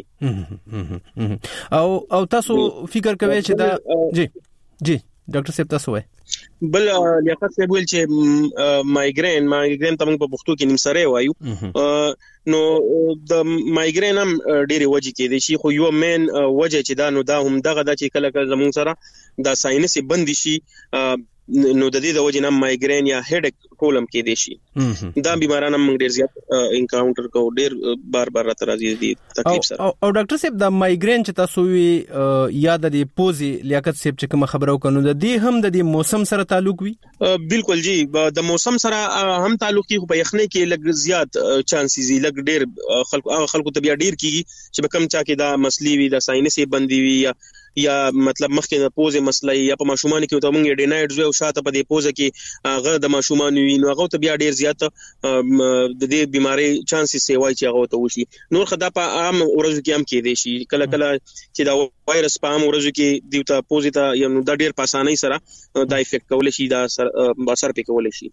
او تاسو فکر کوئ چې دا جی ډاکټر صاحب تاسو وایي بل لیاقت صاحب ویل چې مایګرین ته موږ په پښتو کې نیمسره وایو نو د مایګرین هم ډېری وجې کې دي خو یو مین وجه چې دا نو دا هم دغه د چې کله کله زموږ سره د ساينسي بندي شي نو د دې د وجې نه مایګرین یا هډ کولم کې دي شي دا بیماران هم ډېر زیات انکاونټر کو ډېر بار راته راځي دي تکلیف سره او ډاکټر صاحب د مایګرین چې تاسو وی یا د پوزي لیاقت صاحب چې کوم خبرو کنو د دې هم د موسم سره تعلق وي بالکل جی د موسم سره هم تعلق کی خو په یخنۍ کې لږ زیات چانسز لږ ډېر خلکو ته بیا ډېر کیږي چې به کم چا کې دا مسلې وي د ساينسي بندي وي یا مطلب مخکې د پوزې مسله یا په ماشومان کې ته مونږ ډینایډز او شاته په دې پوزه کې هغه د ماشومان وي نو هغه ته بیا ډیر زیات د دې بیماری چانسز سیوای چې هغه ته وشي نور خدا په عام ورځو کې هم کې دي شي کله کله چې دا وایرس په عام ورځو کې دیوته پوزې ته یو د ډیر په اسانۍ سره دا افیکټ کول شي دا اثر پې کول شي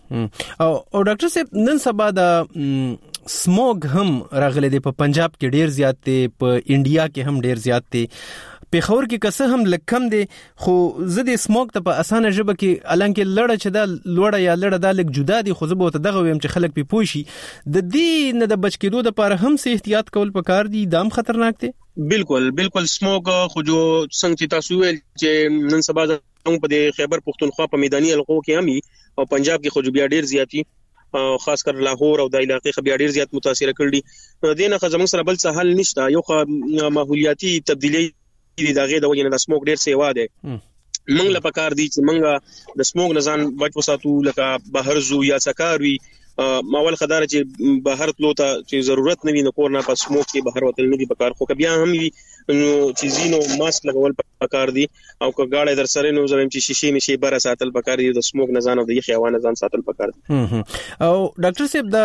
او ډاکټر صاحب نن سبا د سموګ هم راغلي دی په پنجاب کې ډیر زیات دی په انډیا کې هم ډیر زیات دی پیښور کې کسه هم لکم دي خو زه د سموک ته په اسانه ژبه کې الانکه لړه چې دا لوړه یا لړه دا لک جدا دي خو زه به ته دغه ویم چې خلک په پوښي د دې نه د بچ کېدو لپاره هم سه احتیاط کول پکار دي دام خطرناک دي بالکل سموک خو جو څنګه تاسو ویل چې نن سبا په خیبر پختونخوا په میداني حلقو کې هم او پنجاب کې خو بیا ډیر زیاتی خاص کر لاهور او د علاقې خو بیا ډیر زیات متاثر کړي دینه خزمون سره بل څه حل نشته یو ماحولیاتي تبدیلی دي دغه د وجه نه د سموک ډیر سیوا ده منګ له پکار دي چې منګ د سموک نزان بچ وساتو لکه بهر زو یا سکاروي ماول خدار چې بهر تلو ته چې ضرورت نه وي نو کور نه په سموک کې بهر وتل نه دي پکار خو بیا هم وي نو چې زینو ماسک لګول پکار دي او که گاړې در سره نو زم چې شیشې مشي بره ساتل پکار دي د سموک نزان او د یخ حیوان نزان ساتل پکار دي او ډاکټر صاحب د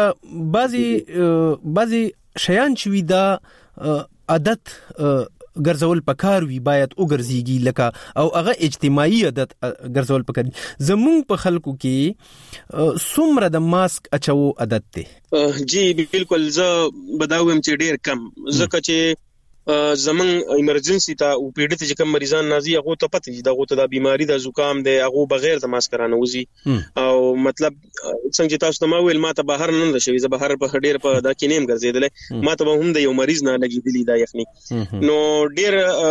بازي شیان چې وی دا عادت ګرځول پکار وی باید وګرځيږي لکه او هغه اجتماعي عادت ګرځول پکار زمون په خلکو کې څومره د ماسک اچو عادت دی جی بالکل زه بداوم چې ډیر کم زکه چې زمون ایمرجنسي ته او پیډ ته کوم مریضان نازي هغه ته پته دي دغه ته د بیماری د زکام دی هغه بغیر د ماسک رانه وزي او مطلب څنګه تاسو ته ما ویل ما ته بهر نه شوي زه بهر په ډیر په دا کې نیم ګرځیدل ما ته هم د یو مریض نه لګیدلی دا یخني نو ډیر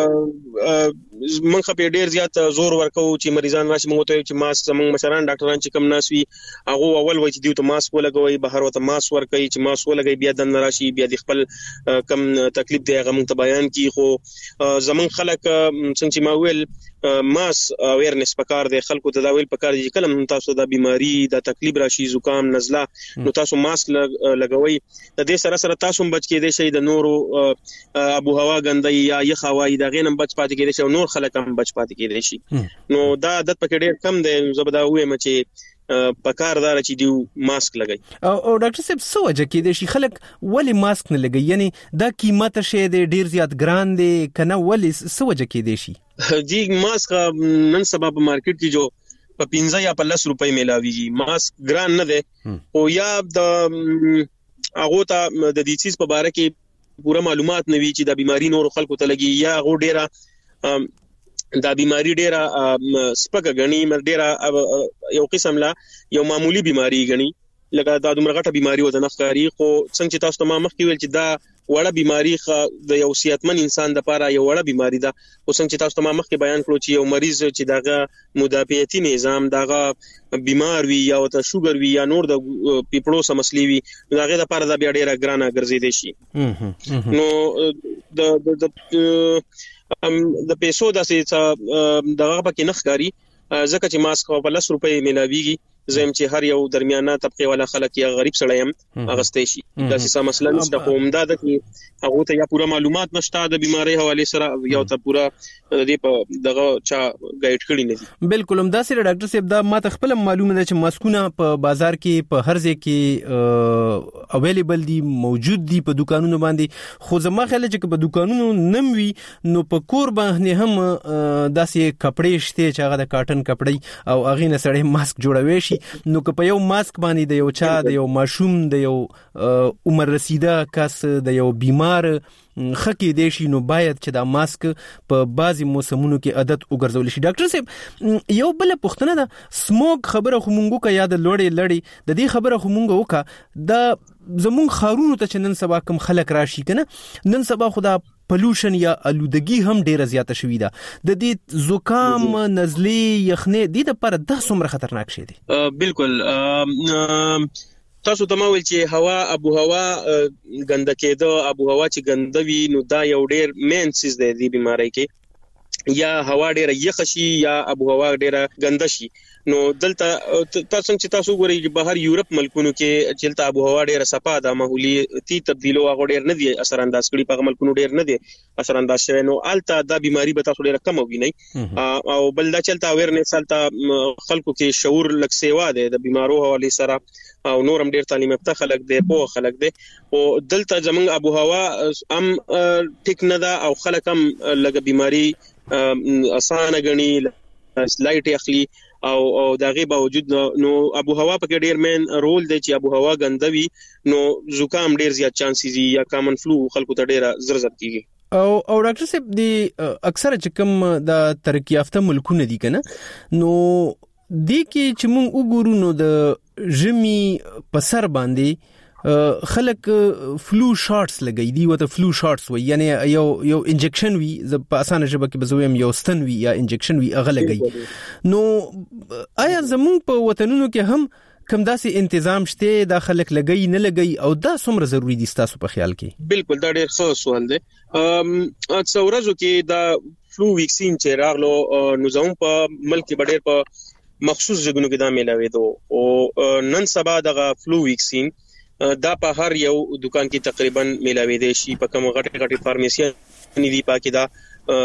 منخه په ډیر زیات زور ورکو چې مریضان راشي موږ ته چې ماسک زمون مشران ډاکټران چې کم ناس وي هغه اول وایي چې دیو ته ماسک ولګوي بهر وته ماسک ورکوي چې ماسک ولګي بیا د نراشي بیا د خپل کم تکلیف دی هغه موږ بیان کی خو زمون خلک څنګه چې ما ویل ماس اویرنس پکار دی خلکو ته دا ویل پکار دي کله تاسو د بیماری د تکلیف راشي زکام نزله نو تاسو ماسک لګوي د دې سره سره تاسو بچ کېدئ شي د نورو ابو هوا غندای یا یخ هوای د غینم بچ پاتې کېدئ شي نور خلک هم بچ پاتې کېدئ شي نو دا عادت پکې ډېر کم دی زبدا وې مچې پکاردار چې دیو ماسک لګي او ډاکټر صاحب څه وجه کې دي شي خلک ولی ماسک نه لګي یعنی دا قیمت شه دی ډیر زیات ګران دی کنه ولی څه وجه کې دي شي جی ماسک نن سبا په مارکیټ کې جو په 15 یا 10 روپۍ ملاويږي ماسک ګران نه دی او یا د هغه ته د دې چیز په اړه کې پوره معلومات نه وی چې د بیماری نور خلکو ته لګي یا هغه ډیره دا بیماری ډیره سپکه غني ډیره یو قسم لا یو معمولی بیماری غني لکه دا دومره غټه بیماری و د نفقاری خو څنګه چې تاسو ته ما مخکې ویل چې دا وړه بیماری د یو صحتمن انسان د لپاره یو وړه بیماری ده خو څنګه چې تاسو ته ما مخکې بیان کړو چې یو مریض چې دغه مدافعتي نظام دغه بیمار وي یا ته شوګر وي یا نور د پیپړو سمسلی وي دغه لپاره دا بیا ډیره ګرانه ګرځیدي شي نو د پیسو داسې دغه پکې نخکاری ځکه چې ماسک په 10 روپۍ ملاويږي زم چې هر یو درمیانه طبقه والا خلک یا غریب سړی هم اغستې شي داسې څه مسله نشته کوم دا د هغه ته یا پوره معلومات نشته د بیماری حواله سره یو ته پوره د دغه چا گایډ کړی نه دي بالکل هم دا سره ډاکټر صاحب دا ما ته خپل معلومه ده چې ماسکونه په بازار کې په هر ځای کې اویلیبل دي موجود دي په دکانونو باندې خو زما خیال چې په دکانونو نموي نو په کور باندې هم داسې کپړې شته چې هغه د کاټن کپړې او هغه نه سړی ماسک جوړوي شي نو که په یو ماسک باندې د یو چا د یو ماشوم د یو عمر رسیده کس د یو بیمار خکې دی شي نو باید چې دا ماسک په بعضي موسمونو کې عادت وګرځول شي. ډاکټر صاحب یو بل پوښتنه ده سموک خبره خو مونږه کا یاد لړې د دې خبره خو مونږه وکا دا زمون خارونو ته چې نن سبا کم خلک راشي کنه نن سبا خدا پولوشن یا الودگی هم ډیره زیاته شوې ده د دې زکام نزلې یخنې د لپاره د څومره خطرناک شي دي. بالکل تاسو ته مول چې هوا ابو هوا ګنده کېده ابو هوا چې ګندوي نو دا یو ډیر مین سیز دی د بیماری کې یا هوا ډیره یخ شي یا ابو هوا ډیره ګنده شي نو دلته تاسو چې تاسو ګورئ چې بهر یورپ ملکونو کې چلته ابو هوا ډیره صفا ده ماحولي تبدیلو هغه ډیر نه دي اثر انداز کړي په ملکونو ډیر نه دي اثر انداز شوی نو الته دا بیماری به تاسو ډیره کم ویني او بل دا چلته اویرنس الته خلکو کې شعور لک سیوا ده د بیمارو حواله سره او نورم ډیر تعلیم یافته خلک دي په خلک دي او دلته زمنګ ابو هوا ام ټیک نه ده او خلک هم لګ بیماری اسانه غني لایټ اخلي او دغه باوجود نو ابو هوا په ډیر مین رول دی چې ابو هوا ګندوي نو زکام ډیر زیات چانسز یا کامن فلو خلکو ته ډیر زر کیږي او ډاکټر صاحب دی اکثر چې کوم د ترقی یافته ملکونه دي کنه نو دی کې چې موږ وګورو نو د ژمي په سر باندې خلک فلو شاټس لګي دی وته فلو شاټس وي یعنی یو انجکشن وی په اسانه ژبه کې بزویم یو ستن وی یا انجکشن وی اغه لګي نو آیا زموږ په وطنونو کې هم کوم داسې تنظیم شته د خلک لګي نه لګي او دا څومره ضروری دي تاسو په خیال کې؟ بالکل دا ډیر ښه سوال دی. څورزو کې دا فلو ویکسین چې راغلو نو زموږ په ملک کې ډیر په مخصوص ځایونو کې دا ملاوي دو او نن سبا دغه فلو ویکسین دا په هر یو دکان کې تقریبا ملاوي دي شي په کوم غټي فارمیسي نه دي پاکي دا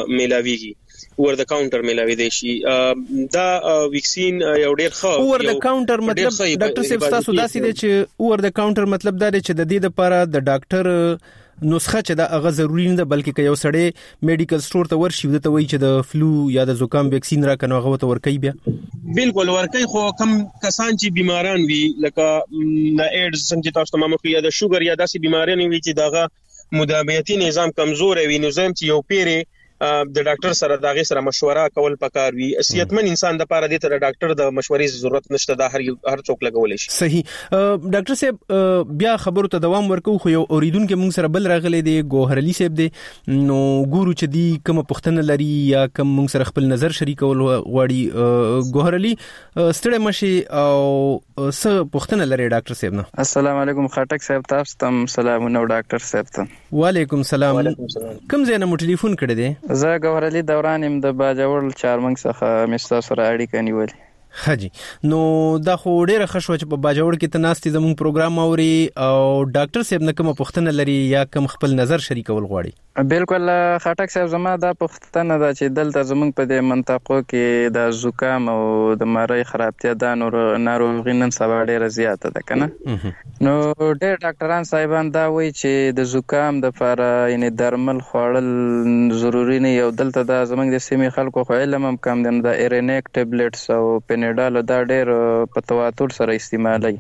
ملاويږي ور د کاونټر ملاوي دي شي دا ویکسین یو ډیر ښه ور د کاونټر مطلب ډاکټر صاحب تاسو داسې دي چې ور د کاونټر مطلب دا دی چې د دې لپاره د ډاکټر نسخه چې دا هغه ضروری نه ده بلکې که یو سړی میډیکل سٹور ته ورشي ودته وایي چې د فلو یا د زکام ویکسین راکنه هغه ته ورکوي بیا بالکل ورکوي خو کم کسان چې بیماران وي لکه د ایډز څنګه تاسو ته معلومه یا د شوګر یا داسې بیماران وي چې دغه مدافعتي نظام کمزور وي نو زم چې یو پیری د ډاکټر سره دغه سره مشوره کول پکار وي صحتمن انسان د لپاره د ډاکټر د مشورې ضرورت نشته دا هر څوک لګول شي. صحیح. ډاکټر صاحب بیا خبرو ته دوام ورکو خو یو اوریدونکو موږ سره بل راغلي دی ګوهر علي صاحب دی نو ګورو چې دی کوم پښتنه لري یا کوم موږ سره خپل نظر شریکول غواړي. ګوهر علي ستړي مشي او څه پښتنه لري ډاکټر صاحب نه؟ السلام علیکم خټک صاحب تاسو ته سلامونه ډاکټر صاحب ته. وعلیکم السلام. کوم ځای نه مو ټلیفون کړی دی؟ زه ګوهر علي دوران يم د باجوړ چارمنګ څخه مستا سره اړیکه نیولې. حاجی نو دا خو ډیره خښوه چې په باجوړ کې تناستي زموږ پروګرام اوري او ډاکټر صاحب نه کوم پوښتنه لري یا کوم خپل نظر شریکول غواړي؟ بالکل خټک صاحب زما دا پوښتنه ده چې دلته زموږ په دې منطقو کې د زکام او د مری خرابتیا د ناروغي نن سبا ډیره زیاته ده کنه نو ډېر ډاکټران صاحبان دا وایي چې د زکام د لپاره یعنی درمل خوړل ضروری نه یو دلته د زموږ د سیمې خلکو خو علم هم کم دي د ایرینیک ټابلیټس او پنیډال دا ډېر په تواتر سره استعمالي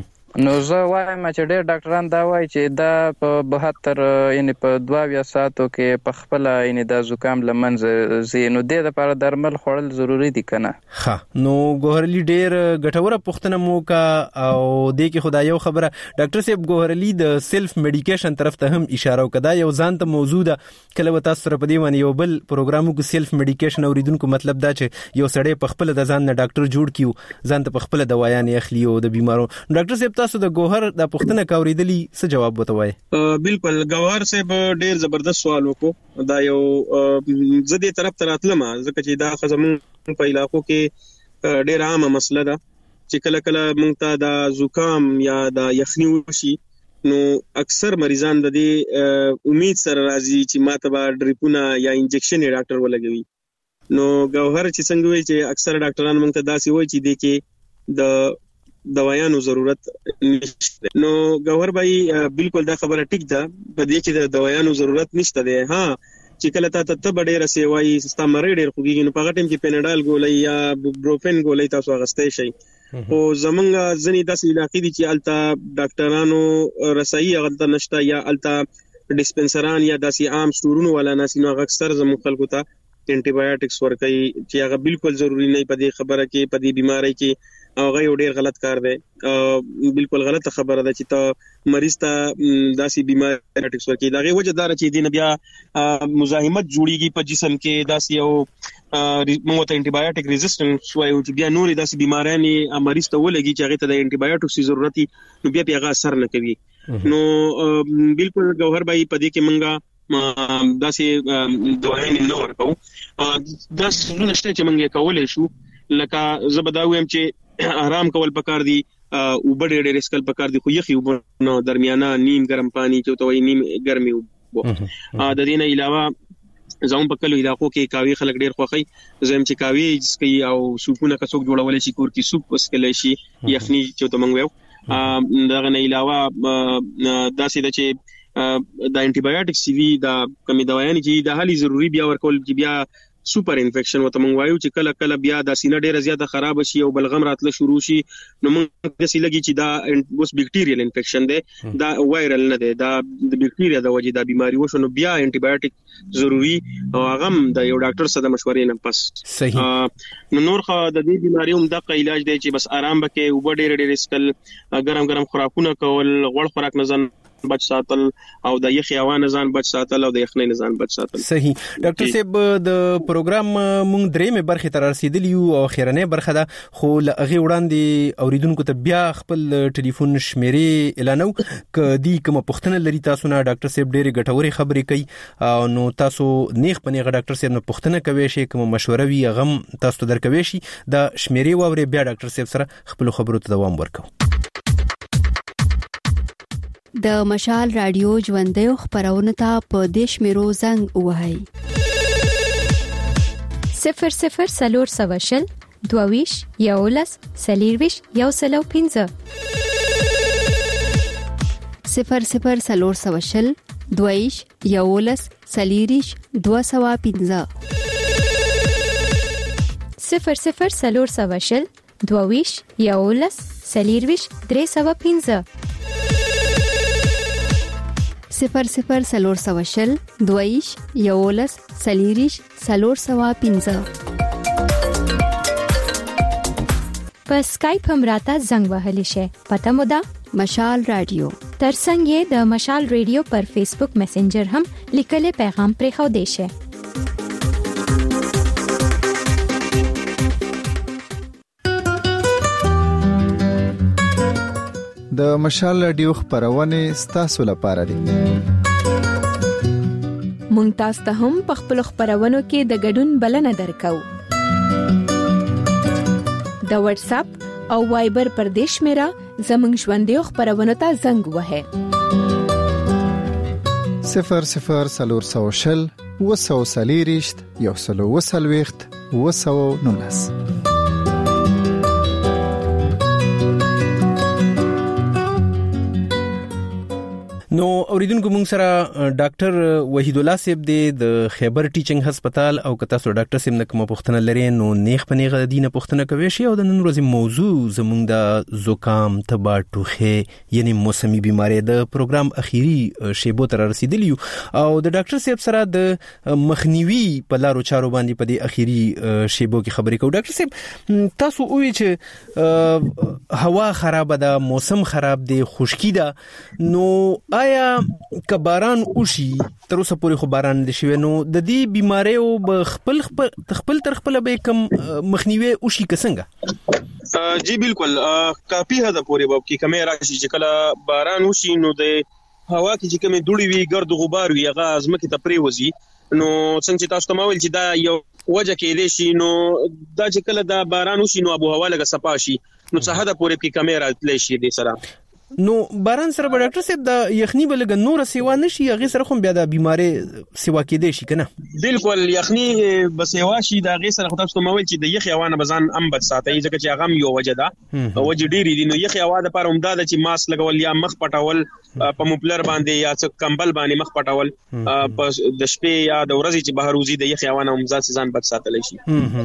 نو زه وایم چې ډېر ډاکټران دا وایي چې دا په 72 یعنی په 22 ساعتو کې په خپل یعنی د زکام لمنځ زینو د لپاره درمل خوړل ضروری دي کنه. ها نو ګوهر علي ډېر ګټوره پوښتنه مو کا او د کې خدای یو خبره ډاکټر صاحب ګوهر علي د سیلف میډیکیشن طرف ته هم اشاره وکړه یو ځان ته موضوع ده کله و تاسو سره په دې باندې یو بل پروګرامو کې سیلف میډیکیشن اوریدونکو مطلب دا چې یو سړی په خپل د ځان نه ډاکټر جوړ کیو ځان ته په خپل دوايانې اخلي او د بیمارو ډاکټر صاحب تاسو د ګوهر د پوښتنه کاوریدلی څه جواب وتوي؟ بالکل ګوهر صاحب ډیر زبردست سوال وکړو دا یو زدي طرف تراتلم ځکه چې دا خزمون په علاقو کې ډیر عامه مسله ده چې کله کله مونږ ته د زکام یا د یخنی وشي نو اکثر مریضان د دې امید سره راځي چې ماته به ډریپونه یا انجکشن ډاکټر ولګوي نو ګوهر چې څنګه وایي چې اکثر ډاکټران مونږ ته داسې وایي چې د کې د دوايانو ضرورت نشته. نو گوهر بھائی بالکل دا خبره ټیک ده په دې چې د دوايانو ضرورت نشته ده. ها چې کله ته ډېر سیوای سیستم ډېر خوږي نو په هغه ټیم کې پیناډال ګولې یا بروفن ګولې تاسو اغستې شي. او زمونږ ځنې داسې علاقې دي چې الته ډاکټرانو رسایي هغه نشته یا الته ډیسپنسران یا داسې عام سټورونو ولا ناسینو هغه اکثر زموږ خلکو ته انټي بایوټکس ورکوي چې هغه بالکل ضروری نه په دې خبره کې په دې بیماری کې هغه یو ډیر غلط کار دی. بالکل غلطه خبره ده چې ته مریض ته داسې بیماری ټکس ورکړي. دا غي وجه دار چې دین بیا مزاحمت جوړیږي په جسم کې داسې یو موږ ته انټي بایوټک ریزिस्टنس وایو چې بیا نورې داسې بیماریاں مریض ته ولګي چې هغه ته د انټي بایوټکس ضرورت نو بیا هغه اثر نه کوي. نو بالکل گوهر بھائی پدې کې منګه داسې دوايان نه ورکو. دا څه نشته چې منګه کولای شو لکه زبداویم چې آرام کول پکار دي او ډېر اسکل پکار دي خو یخي نو درمیانه نیم ګرم پانی چې توي نیم ګرمي وو. د دې نه علاوه زموږ په کلو علاقو کې کاوی خلک ډېر خوخي زم چې کاوی جسکي او سوپونه کڅوک جوړول شي کور کې سوپ وسکل شي یخني چې ته منغو. دغه نه علاوه داسې د چې د انټي بایوټکس وی دا کمی دوايان چې د حالي ضروری بیا ورکول چې بیا سوپر انفیکشن وته مونږ وایو چې کله کله بیا د سینه ډیره زیاته خراب شي او بلغم راتله شروع شي نو مونږ د سیلګي چې دا اوس بیکټیریل انفیکشن دی دا وایرل نه دی دا د بیکټیریا د وجې دا بیماری وشو نو بیا انټي بایوټک ضروری او هغه د یو ډاکټر سره مشورې نه پس صحیح. نو نور خو د دې بیماری هم د علاج دی چې بس آرام بکې او ډېر اسکل ګرم خوراکونه کول غوړ خوراک نه ځان بچ ساتل او د یخي هوا نه ځان بچ ساتل او د یخنۍ نه ځان بچ ساتل. صحیح. ډاکټر صاحب د پروګرام مونږ درېمه برخه تر رسیدلی او اخیرنه برخه ده خو لغه وړاندې اوریدونکو ته بیا خپل ټلیفون شمیرې اعلانو کدي کوم پوښتنه لري تاسو نه ډاکټر صاحب ډېری ګټوري خبرې کوي نو تاسو نیغ پنیغه ډاکټر صاحب نه پوښتنه کوي شي کوم مشوره وي غم تاسو ته درکوي شي د شمیرې ووري بیا ډاکټر صاحب سره خپل خبرو ته دوام ورکو. د مشال رادیو ژوندې خبرونه ته په دیش میرو زنګ وهاي 00 سواشل دوویش یولس سلیرویش یوسلو 15 00 سواشل دوویش یولس سلیریش 215 00 سواشل دوویش یولس سلیرویش 315 00 سواشل دویش یولس سلیریش 315 په اسکایپ هم راته زنګ وهلی شي پته مو ده مشال رادیو ترڅنګ د مشال رادیو پر فیسبوک میسنجر هم لیکل پیغام پرې خو دی شي. د مشال رادیو خبرونه ستاسو لپاره دي. مونږ تاسو ته هم په خپل خبرونو کې د ګډون بلنه درکو. د واتس اپ او وایبر پر دیش میرا زمنګ ژوندې خبرونه ته زنګ وهه 00 وسوسلیریشت یوسلو وسلويخت وسونونس. نو اوریدونکو موږ سره ډاکټر وحید الله صاحب د خیبر ټیچینګ هسپتال او کتا سو ډاکټر صاحب نکمه پوښتنه لري نو نیخ پنیغه دینه پوښتنه کوي شي او د نن ورځې موضوع زموږ د زکام تبا ټوخه یعنی موسمي بيماري د پروګرام اخیری شیبو تر رسیدلی او د ډاکټر صاحب سره د مخنیوي په لارو چارو باندې په دې اخیری شیبو کې خبرې کوو. ډاکټر صاحب تاسو وایي چې هوا خراب ده موسم خراب دی خشکی ده نو آیا کباران اوشي تر اوسه پورې خو باران دي شوی نو د دې بیماریو خپل تر خپل به کم مخنیوي اوشي کسنګه؟ جی بالکل کافي حد پورې به کې کمه راشي چې کله باران وشي نو د هوا کې چې کومه دوړي وي ګرد غبار وي هغه ازمکه ته پریوزي نو څنګه چې تاسو ته مول چې دا یو وجه کې دی شي نو دا چې کله دا باران وشي نو ابو هوا لګه صفا شي نو څه حد پورې کې کمه راتلی شي د سره نو باران سره به ډاکټر صاحب د یخني بلګ نور سیوا نشي هغه سره خو بیا د بیماری سیوا کېدې شي کنه بالکل یخني به سیوا شي د هغه سره خو تاسو مویل چې د یخ یوانه بزان ام بد ساتي ځکه چې هغه یو وجه ده وجه ډیری دي نو یخ یوا د پر عمده چې ماس لګول یا مخ پټول په موپلر باندې یا څه کمبل باندې مخ پټول په د شپې یا د ورځې چې بهر وزي د یخ یوانه عمده ځان بد ساتل شي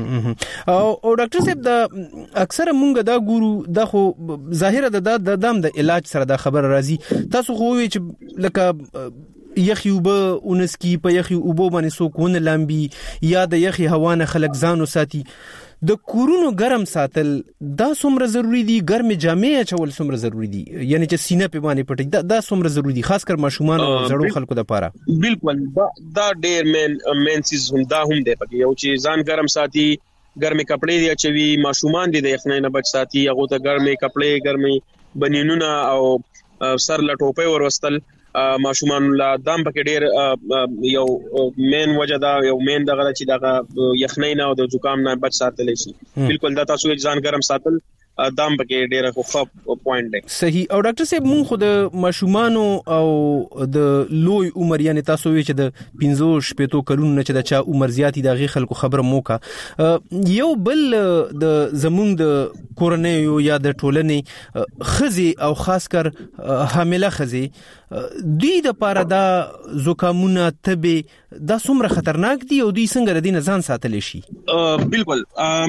او ډاکټر صاحب د اکثر مونږ دا ګورو د خو ظاهره د دام د علاج سره دا خبر راځي تاسو خو وی چې لکه یخي وبو اونسکی په یخي وبو باندې سوکونه لامبي یا د یخي هوا نه خلک ځانو ساتي د کورونو ګرم ساتل دا څومره ضروری دي ګرم جامې چول څومره ضروری دي یعنی چې سینه په باندې پټي دا څومره ضروری دي خاص کر ماشومان او زړو خلکو لپاره بالکل دا ډیر مین سیز هم دا هم دی پکې یو چې ځان ګرم ساتي ګرمي کپڑے دی اچوي ماشومان دي د یخنۍ نه بچ ساتي هغه ته ګرمي کپڑے ګرمي بنینونه او سر لټوپې ورستل ماشومان لا دام پکې ډیر یو مین وجه دا یو مین دغه چې دغه یخنۍ نه او د زکام نه بچ ساتل شي بالکل دا تاسو ځان ګرم ساتل دام پکې ډیر خو پوینټ دی صحیح او ډاکټر صاحب مون خو د ماشومان او د لوی عمر یعنی تاسو وی چې د 15 شپېتو کلونو نه چې د چا عمر زیاتی دغه خلکو خبره موکا یو بل د زمونږ د کورنۍ یا د ټولنې خزي او خاص کر حامله خزي دوی د پاره دا زکامونه تبه دا څومره خطرناک دي او دوی څنګه د دې ځان ساتل شي بالکل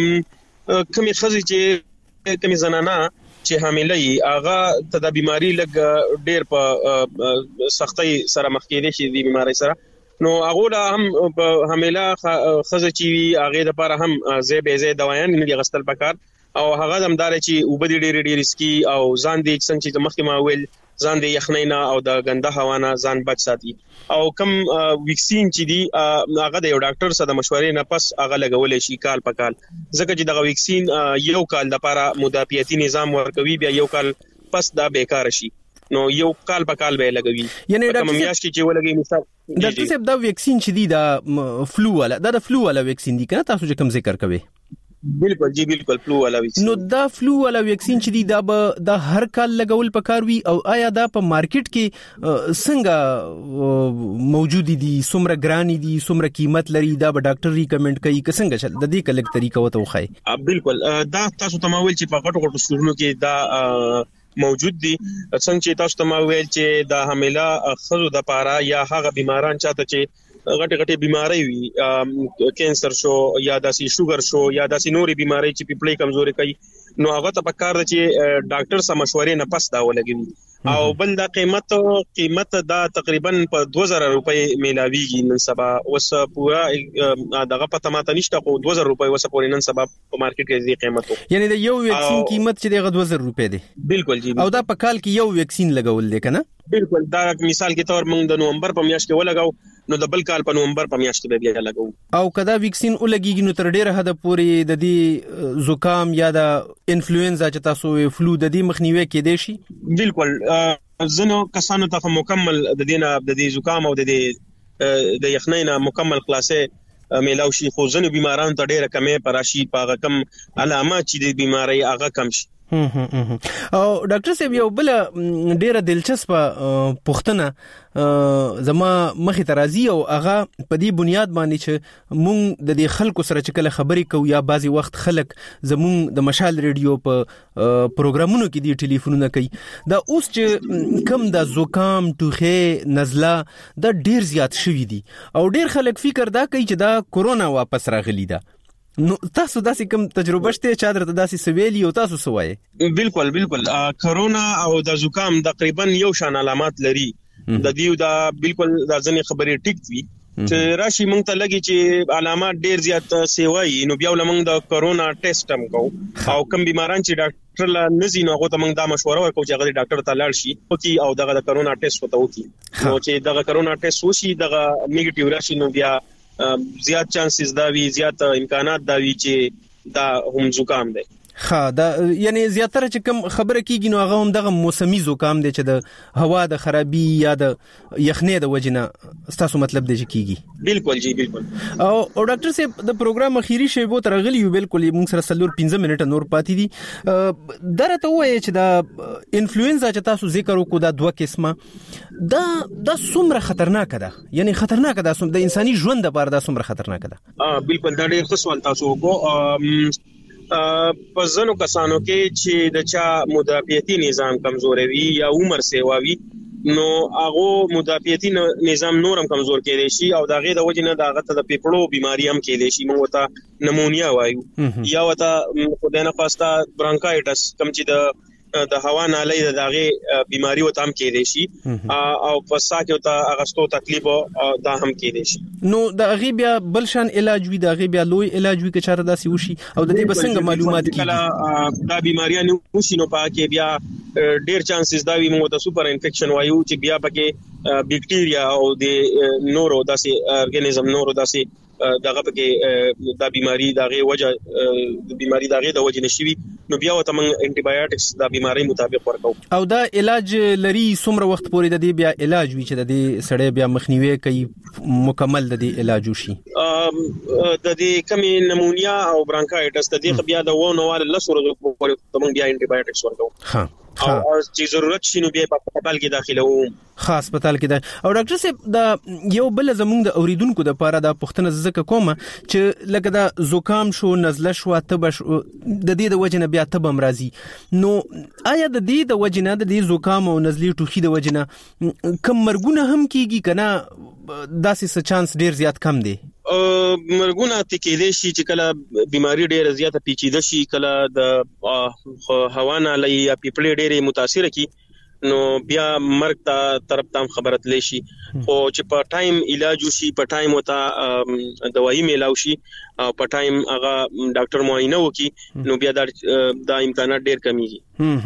کومي خزي چې کومي زنانه چې حامله ای هغه ته د بیماری لګ ډیر په سختۍ سره مخ کېدې شي د بیماری سره نو هغه هم په حامله خزه چې هغه د لپاره هم زیبه دوايان نه غستل پکار او هغه زمدار چې وبدي ډیر رسکی او ځان دې څنګه چې مخکې ما ویل ځان دې یخنینا او د ګنده هوا نه ځان بچ ساتي او کم ویکسین چې دی هغه د یو ډاکټر سره د مشورې نه پس هغه لګول شي کال په کال ځکه چې د ویکسین یو کال د لپاره مدافعتي نظام ورکوي بیا یو کال پس دا بیکار شي نو یو کال په کال به لګوي یعنی ډاکټر میاش کې چې ولګي مثال ډاکټر صاحب دا ویکسین چې دی دا فلو والا ویکسین دی کنه تاسو چې کوم ذکر کوي بالکل جی بالکل فلو والا ویکسین نو دا فلو والا ویکسین چې دی دا هر کال لګول پکار وي او آیا دا په مارکیټ کې څنګه موجود دي څومره ګرانی دي څومره قیمت لري دا به ډاکټر ریکمند کوي څنګه چل د دې کلک طریقه وته وخی بالکل دا تاسو ته ما ویل چې په غټو غټو سټورونو کې دا موجود دي څنګه چې تاسو ته ما ویل چې دا حامله خزو د پاره یا هغه بیماران چاته چې غټه بیماری وي کینسر شو یا داسي شوګر شو یا داسي نوري بیماری چې پیپلې کمزوري کوي نو هغه ته پکار دي چې ډاکټر سره مشورې نه پس دا ولګي او بل دا قیمت دا تقریبا په 2000 روپۍ میلاویږي نن سبا وس پورا دغه پته ماته نشته خو 2000 روپۍ وس پورې نن سبا په مارکیټ کې دې قیمت یعنی د یو ویکسین قیمت چې دغه 2000 روپۍ دی بالکل جی او دا په کال کې یو ویکسین لګول دی کنه بالکل دا مثال کې تور موږ د نومبر په میاشت کې ولګاو نو د بل کال په نومبر په میاشت کې بیا لګاو او کدا ویکسین ولګیږي نو تر ډیره حد پورې د دې زکام یا د انفلوئنزا چې تاسو فلو د دې مخنیوي کېدې شي بالکل زنو کسانو ته مکمل د دې زکام او د یخنۍ مکمل خلاصې میلاو شي خو زنو بیمارانو ته ډیره کمې پراشي په کم علامات چې د بیماری هغه کم شي او ډاکټر صاحب یو بل ډیره دلچسپ پوښتنه زما مخې ته راځي او هغه په دې بنیاد باندې چې مونږ د دې خلکو سره چې کله خبرې کوو یا بعضي وخت خلک زمونږ د مشال ریډیو په پروګرامونو کې دی ټلیفونونه کوي دا اوس چې کم د زکام ټوخه نزله دا ډیر زیات شوی دي او ډیر خلک فکر دا کوي چې دا کورونا واپس راغلی ده نو تاسو داسې کوم تجربه شته چې درته داسې سویلی او تاسو سوای بالکل کرونا او د زکام تقریبا یو شان علامات لري د دیو دا بالکل د ځنې خبرې ټیک وي چې راشي مونږ ته لګي چې علامات ډیر زیات سیوای نو بیا ولمنګ د کرونا ټیسټ هم کو او کم بیماران چې ډاکټر لا نزي نو هغه ته مونږ دا مشوره ورکو چې هغه ډاکټر ته لاړ شي او کی او دغه د کرونا ټیسټ وته وکي نو چې دغه کرونا ټیسټ وشي دغه نیگیټیو راشي نو بیا زیات چانسز دا وی زیات امکانات دا وی چې دا هم زکام دی ها دا یعنی زیاتره چې کوم خبره کیږي نو هغه هم دغه موسمي زکام دی چې د هوا د خرابي یا د یخنۍ د وجنه تاسو مطلب دی چې کیږي. بالکل جی بالکل. او ډاکټر صاحب د پروګرام اخیری شی بو ترغلی یو بالکل موږ سره سلور 15 منټه نور پاتې دي. درته وایي چې دا انفلوئنزا چې تاسو ذکر وکړو دا دوه قسمه دا څومره خطرناک ده، یعنی خطرناک ده د انساني ژوند لپاره دا څومره خطرناک ده؟ بالکل دا ډېر ښه سوال تاسو وکړو. په ځینو کسانو کې چې د چا مدافعتي نظام کمزوري وي یا عمر سیوا وي نو هغه مدافعتي نظام نورم کمزور کېدای شي او دغه د وجې نه دغه ته د پیپړو بیماری هم کېدای شي، موږ ته نمونیا وایو یا وته خدای نه خواسته برانکایټس کم چې د هوا نالۍ د دغه بیماری وته هم کېدای شي او په ساکه وته اغستو تکلیف دا هم کېدای شي. نو د هغه بیا بل شان علاج وي، د هغه بیا لوی علاج وي که چاره داسي وشي او د دې بسنګ معلومات کیږي دا بیماریاں وشي نو پاکه بیا ډیر چانسز دا وي موږ ته سوپر انفیکشن وایو چې بیا پکې بیکټیریا او د نورو داسي ارګانیزم نورو داسي دغه پکې دا بیماری دغه وجه د بیماری دغه د وجه نشي نو بیا وته موږ انټي بایوټکس د بیماری مطابق ورکو. او دا علاج لري څومره وخت پورې د دې بیا علاج وی چې د دې سړی بیا مخنیوي کوي مکمل د دې علاج وشي؟ د دې کمی نمونیا او برانکایټس د دې بیا د وونوال لسورو پورې موږ بیا انټي بایوټکس ورکو. ها او چې ضرورت شي نو بیا په هسپتال کې داخله وو. خاص هسپتال کې ده. او ډاکټر صاحب دا یو بل زمونږ د اوریدونکو د لپاره د پښتنه زکه کومه چې لکه دا زکام شو، نزله شو، تب شو، د دې د وجنه بیا تب امراضي، نو آیا د دې د وجنه د دې زکام او نزلې ټوخي د وجنه کم مرګونه هم کیږي کنه داسې چانس ډیر زیات کم دی؟ مرګونه تکیدې شي چې کله بیماری ډیره زیاته پیچیده شي، کله د هوا نالۍ یا پیپړې ډیره متاثر کی نو بیا مرګ ته طرف تام خبرت لشي. او چې په ټایم علاج وشي، په ټایم وته دوايي میلاو شي او په ټایم هغه ډاکټر معاینه وکي نو بیا دا امکانات ډیر کمیږي.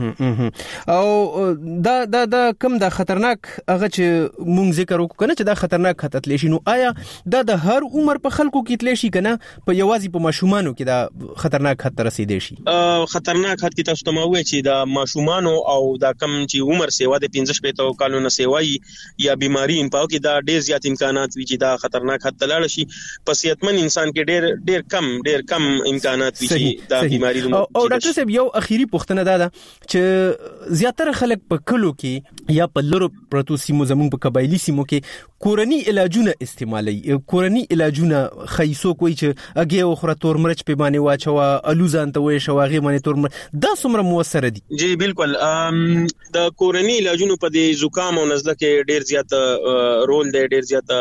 او دا کم دا خطرناک هغه چې مونږ ذکر وکړو کنه چې دا خطرناک خطر لشي، نو آیا دا د هر عمر په خلکو کې تل شي کنه په یوازې په ماشومانو کې دا خطرناک خطر رسیدي شي؟ خطرناک خط کې تاسو ته مو وایي چې دا ماشومانو او دا کم چې عمر سیوا د 15 کالونو سیوای یا بیماری په کې دا ډیر زیات امکانات وي چې دا خطرناک خط لاړ شي. په صحتمن انسان کې ډیر کم امکانات وي چې دا بیماری او ډاکټر صاحب یو اخیری پوښتنه ده چې زیاتره خلک په کلو کې یا په لرو پروتو سیمو زموږ په قبایلی سیمو کې کورنی علاجونه استعمالي. کورنی علاجونه خیسو کوئی چې اگې او خره تور مرچ په باندې واچوا الوزان ته وې شواغي باندې تور مرچ دا څومره موثر دي؟ جی بالکل. د کورنی علاجونو په دې زکام او نزله کې ډیر زیات رول دی، ډیر زیات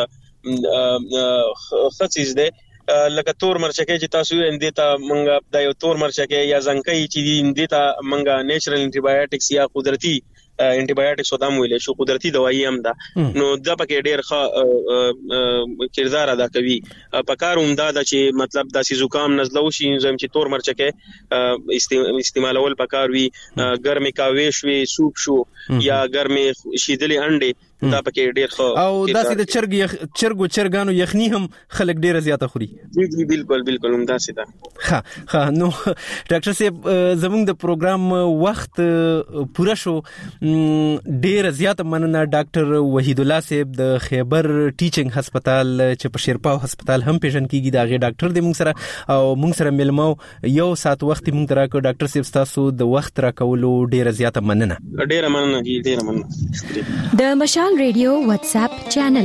خصيص دی. لکه تور مرچکه چې تاسو یې اندیتا منګه د یو تور مرچکه یا زنکې چې دی اندیتا منګه نیچرل انټي بایوټکس یا قدرتي انټي بایوټکس ودام ویل شو، قدرتي دوايي هم ده نو د پکې ډیر ښه کردار ادا کوي. په کار عمده ده چې مطلب داسې زکام نزله وشي زم چې تور مرچکه استعمالول پکار وي، ګرمي کاوي شوي، سوپ شو یا ګرمي شیدلې انډي دا پکې ډیر ښه. او داسې د چرګانو یخني هم خلک ډیر زیاته خوري. جی بالکل هم داسې ده. ها نو ډاکټر صاحب زموږ د پروګرام وخت پوره شو. ډیر زیاته مننه ډاکټر وحید الله صاحب د خیبر ټیچینګ هسپتال چې په شیرپاو هسپتال هم پیژن کیږي دا غي ډاکټر دی موږ سره او موږ سره ملمو یو سات وخت موږ تراکو. ډاکټر صاحب تاسو د وخت راکولو ډیر زیاته مننه. ډیر مننه. د مشال ریډیو واتس اپ چینل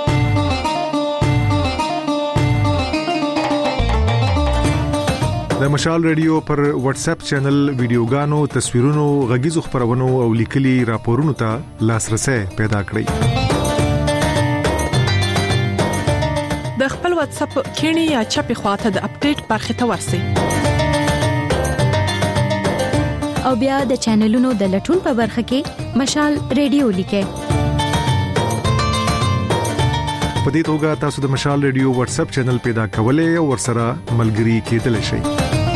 د مشال ریډیو پر واتس اپ چینل ویډیوګانو، تصویرونو، غږیزو خبرونو او لیکلي راپورونو ته لاسرسي پیدا کړئ. د خپل واتس اپ کینی یا چپی خواته د اپډیټ برخه ته ورسئ او بیا د چینلونو د لټون په برخه کې مشال ریډیو لیکئ. په دې توګه تاسو د مشال ریډیو واتس اپ چینل پیدا کولای او ورسره ملګري کېدلی شئ.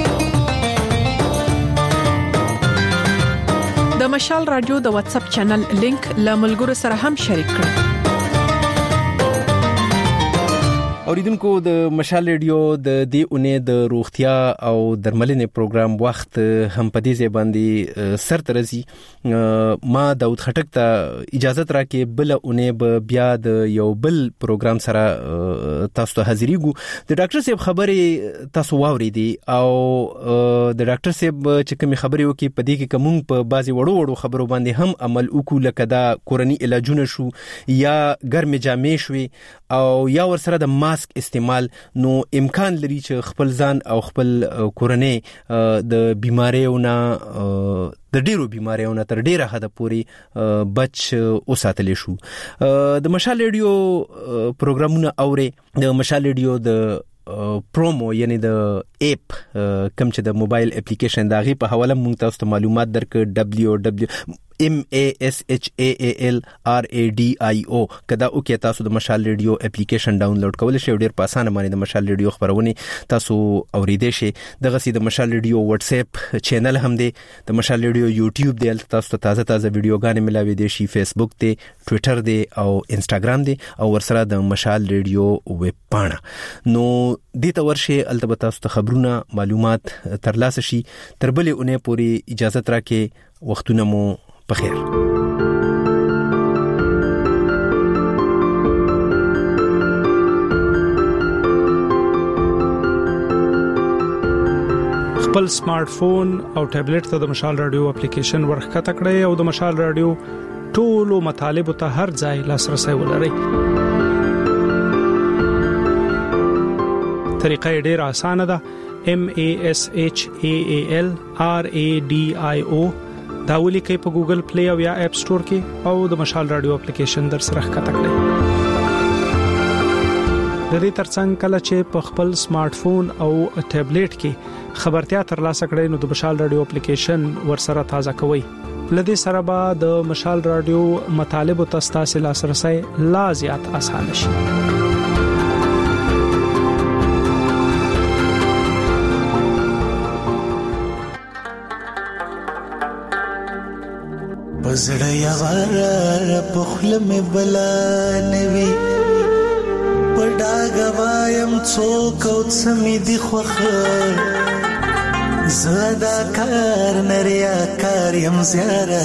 د مشال رادیو د واتس اپ چینل لینک له ملګرو سره هم شریک کړئ. اوریدونکو د مشال ریډیو د دې اونې د روغتیا او درملنې پروګرام وخت هم په دې باندې سر ترزي ما داود خټک ته اجازه راکې بل اونې به بیا د یو بل پروګرام سره تاسو ته حاضرېږو د ډاکټر صاحب خبرې تاسو واورېدي او د ډاکټر صاحب چې کوم خبرې وکي په دې کې کوم په بازي وړو خبرو باندې هم عمل وکړو لکه دا کورنی علاجونه شو یا ګرمې جامې شوي او یا ور سره د ماسک استعمال نو امکان لري چې خپل ځان او خپل کورنۍ د بیماریونو د ډیرو بیماریونو تر ډیره حد پورې بچ اوساتل شو د مشال ریډیو پروګرامونه اوري د مشال ریډیو د پرومو یعنی د اپ کوم چې د موبایل اپلیکیشن دا غي په حواله مونږ تاسو ته معلومات درک MASHALRADIO کدا او کې تاسو د مشال ریډیو اپلیکیشن ډاونلوډ کولای شئ ډیر په اسانه باندې د مشال ریډیو خبرونه تاسو اوریدئ شئ دغه سي د مشال ریډیو واتس اپ چینل هم دی د مشال ریډیو یوټیوب دی تاسو ته تازه ویډیوګانې ملاوي دي شي فیسبوک دی ټوئیټر دی او انستګرام دی او ورسره د مشال ریډیو ویب پاڼه نو دې ته ورشي البته تاسو ته خبرونه معلومات ترلاسه شي تربلې اونې پوری اجازه تراکې وختونه مو بخیر خپل سمارټ فون او ټابلیټ ته د مشال رادیو اپلیکیشن ورخته کړئ او د مشال رادیو ټولو مطالب ته هر ځای لاسرسي ولرئ طریقه ډیره اسانه ده MASHALRADIO دا ولیکئ په ګوګل پلی او یا اپ سٹور کې او د مشال رادیو اپلیکیشن در سره ښکته کړئ د دې ترڅنګ کله چې په خپل سمارټ فون او ټابلیټ کې خبرتیا ترلاسه کړئ نو د مشال رادیو اپلیکیشن ور سره تازه کوئ لدې سره به د مشال رادیو مطالب او تاسو لاسرسي لا زیات اسانه شي پزړه یوار په خله مې بلا نوي پډا غوایم څوک او سمې دی خوخه زدا کار نریا کار يم زیاره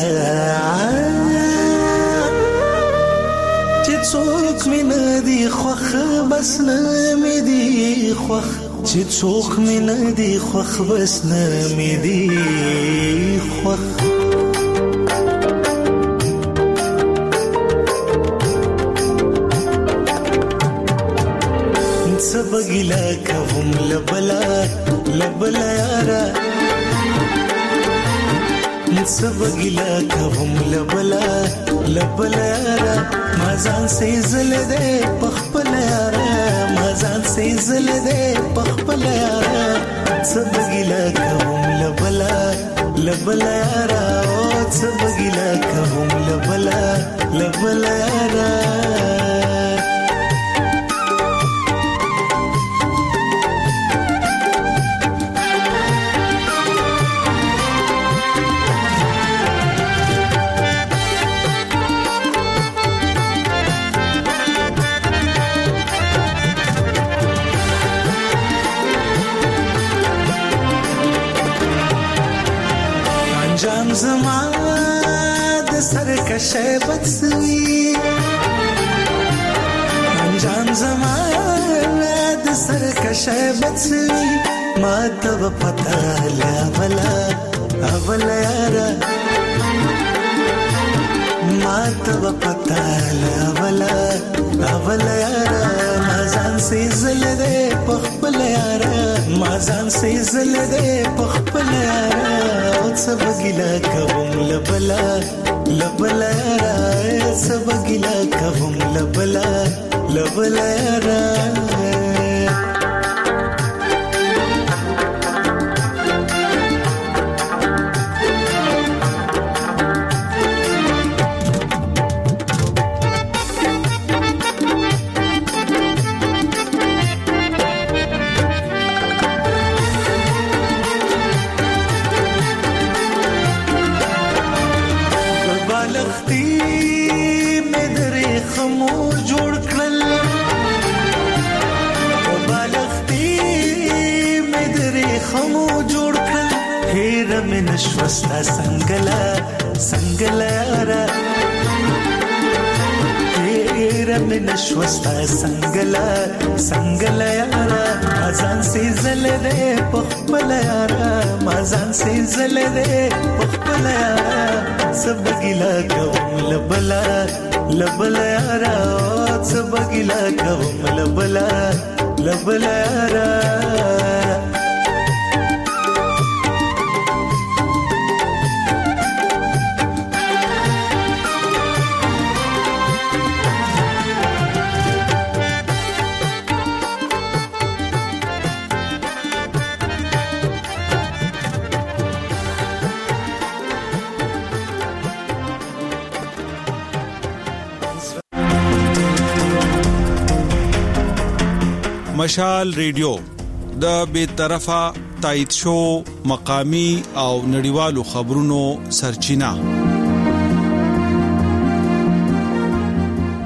چې څوک مې ندي خوخه بس نه مې دی خوخ چې څوک مې ندي خوخ بس نه مې دی خوخ سبګیلا کوم لبلا یارا سبګیلا کوم لبلا یارا مازان سي زل دې پخپل یارا مازان سي زل دې پخپل یارا سبګیلا کوم لبلا یارا او سبګیلا کوم لبلا یارا زما د سرکشه بڅوي انجام زما د سرکشه بڅوي ما ته پتا لا ولا یارا ما ته پتا لا ولا یارا مازان سي زل دې پخپل یارا مازان سي زل دې پخپل یارا سبګیلا کوم لبلا یارا سبګیلا کوم لبلا یارا نشوستا سنگلا یارا تیرا می نشوستا سنگلا یارا مازان سی زل دے پخپل یارا مازان سی زل دے پخپل یارا سب گیلا کوم لبلا یارا سب گیلا کوم لبلا یارا مشال ریډیو د بے طرفه تایید شو مقامی او نړیوالو خبرونو سرچینه